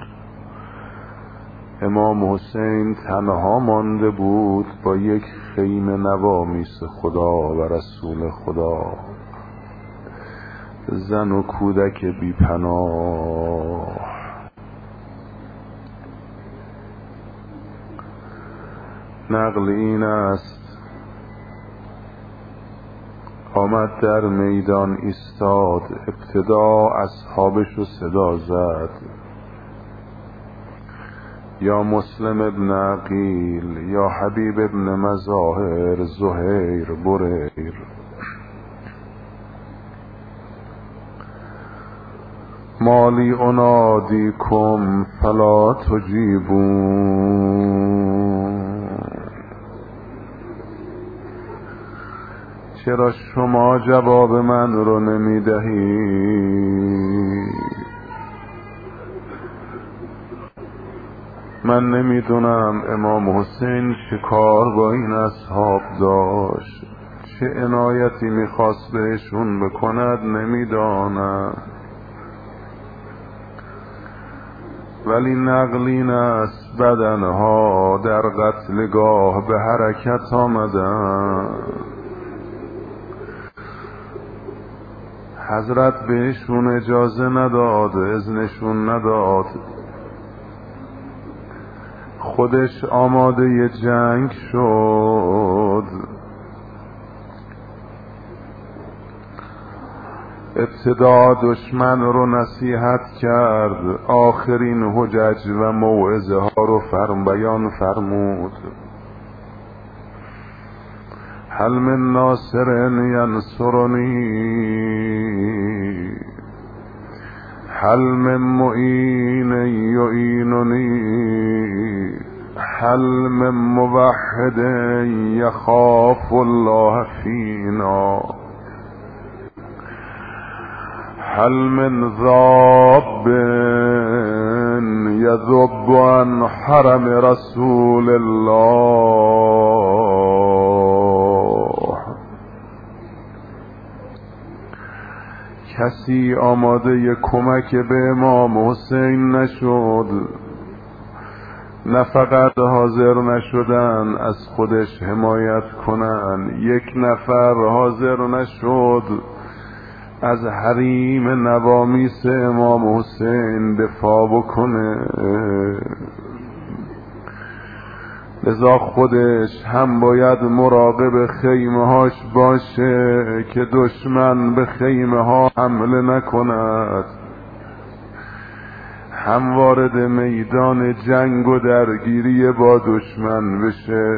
امام حسین تنها مانده بود با یک خیمه نوامیس خدا و رسول خدا، زن و کودک بی پناه. نقل این است آمد در میدان ایستاد، ابتدا اصحابش رو صدا زد: یا مسلم ابن عقیل، یا حبیب ابن مظاهر، زهیر، بریر. مالی انادیکم فلا تجیبون. چرا شما جواب من رو نمیدهید؟ من نمیدونم امام حسین چه کار با این اصحاب داشت، چه عنایتی میخواست بهشون بکند نمیدانم، ولی نقلین است بدنها در قتلگاه به حرکت آمدن. حضرت بهشون اجازه نداد، اذنشون نداد، خودش آماده جنگ شد. ابتدا دشمن رو نصیحت کرد، آخرین حجج و موعظه ها رو بیان فرمود. هل من ناصر ینصرنی، هل من معین یعیننی، هل من موحد یخاف الله فینا، هل من ذاب یذب عن حرم رسول الله. کسی آماده کمک به امام حسین نشد، نه فقط حاضر نشدن از خودش حمایت کنن، یک نفر حاضر نشد از حریم نوامیس امام حسین دفاع بکنه. لذا خودش هم باید مراقب خیمه هاش باشه که دشمن به خیمه ها حمله نکند، هم وارد میدان جنگ و درگیری با دشمن بشه.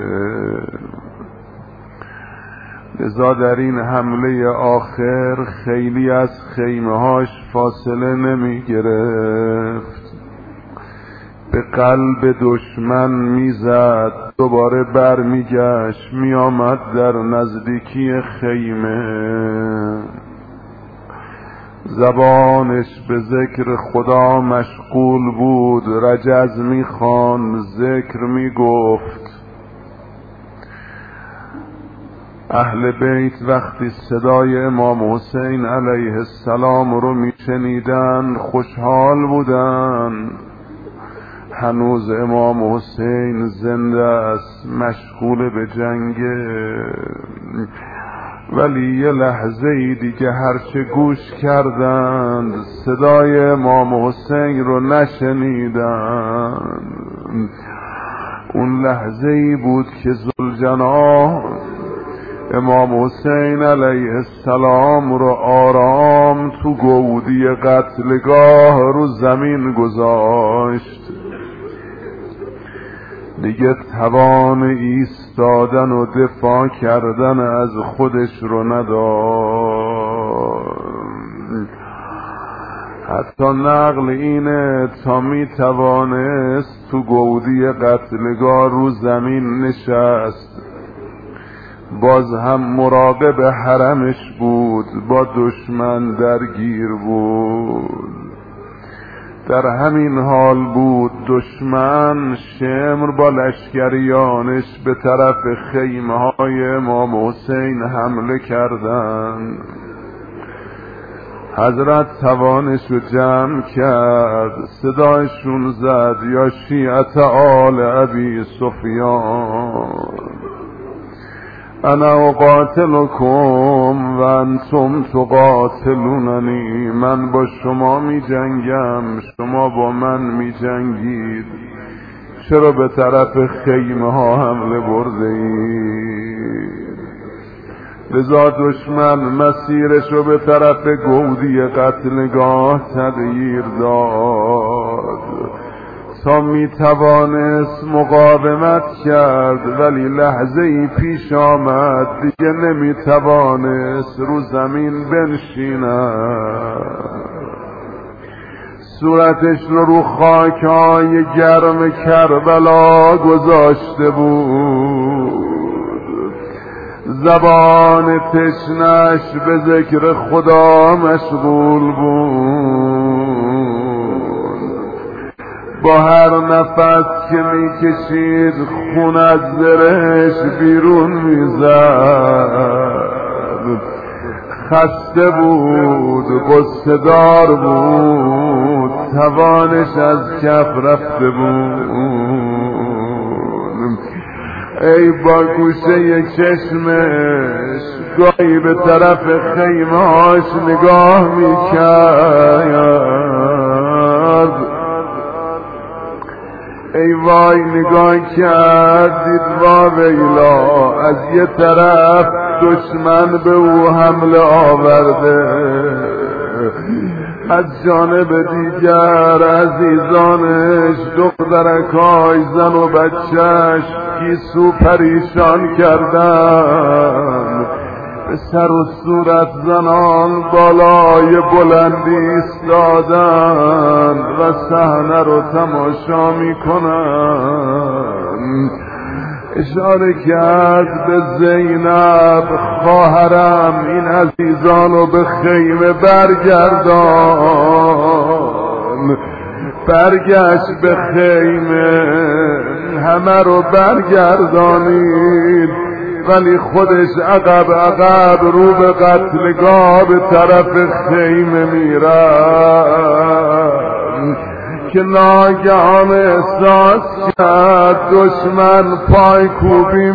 لذا در این حمله آخر خیلی از خیمه هاش فاصله نمی گرفت، به قلب دشمن میزد، دوباره بر میگشت میآمد در نزدیکی خیمه. زبانش به ذکر خدا مشغول بود، رجز میخواند، ذکر میگفت. اهل بیت وقتی صدای امام حسین علیه السلام رو میشنیدن خوشحال بودن. هنوز امام حسین زنده است، مشغول به جنگه، ولی یه لحظه دیگه هرچه گوش کردند صدای امام حسین رو نشنیدن. اون لحظه ای بود که ذوالجناح امام حسین علیه السلام رو آرام تو گودی قتلگاه رو زمین گذاشت. دیگه توان ایستادن و دفاع کردن از خودش رو نداشت. حتی نقل اینه تا می توانست تو گودی قتلگاه رو زمین نشست، باز هم مراقب حرمش بود، با دشمن درگیر بود. در همین حال بود دشمن شمر با لشکریانش به طرف خیمه های امام حسین حمله کردند. حضرت توانش رو جمع کرد، صدایشون زد: یا شیعت آل ابی سفیان، انا اقاتلکم و انتم تقاتلوننی. من با شما می جنگم، شما با من می جنگید، چرا به طرف خیمه ها حمله برده اید؟ لذا دشمن مسیرشو به طرف گودی قتلگاه تغییر داد تا میتوانست مقاومت کرد، ولی لحظه ای پیش آمد دیگه نمیتوانست رو زمین بنشیند. صورتش رو خاکای گرم کربلا گذاشته بود، زبان تشنش به ذکر خدا مشغول بود. با هر نفس که میکشید خون از زرش بیرون میزد. خسته بود، غصه دار بود، توانش از کف رفته بود. ای با گوشه چشمش گاهی به طرف خیمه‌هاش نگاه میکرد. ای وای نگاه کردید وا ویلا، از یه طرف دشمن به او حمله آورده، از جانب دیگر عزیزانش دخترکای زن و بچهش گیسو پریشان کردن. به سر و صورت زنان بالای بلندی ایستادن و صحنه رو تماشا میکنن. اشاره کرد به زینب خواهرم این عزیزانو به خیمه برگردان. برگشت به خیمه، همه رو برگردانید، ولی خودش عقب رو به قتلگاه به طرف خیمه میرد که ناگهان احساس کرد دشمن پای کوبی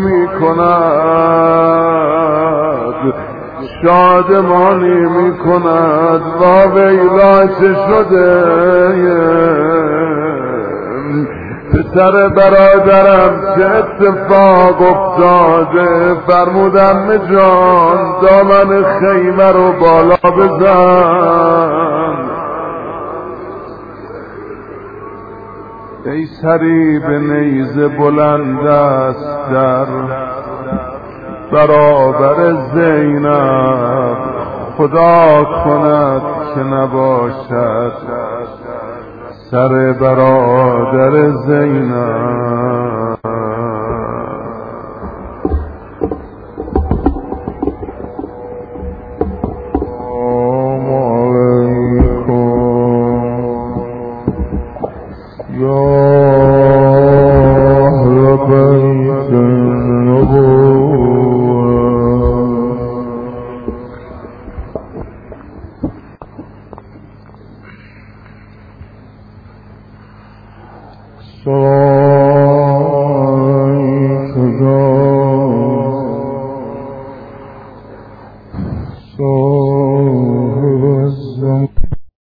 میکند، شادمانی میکند. وا ویلا چه شده؟ پسر برادرم چه اتفاق افتاده؟ فرمودم جان دامن خیمه رو بالا بزن. ای سری به نیزه بلند است در برابر زینب، خدا کند که نباشد سر برادر زینب. So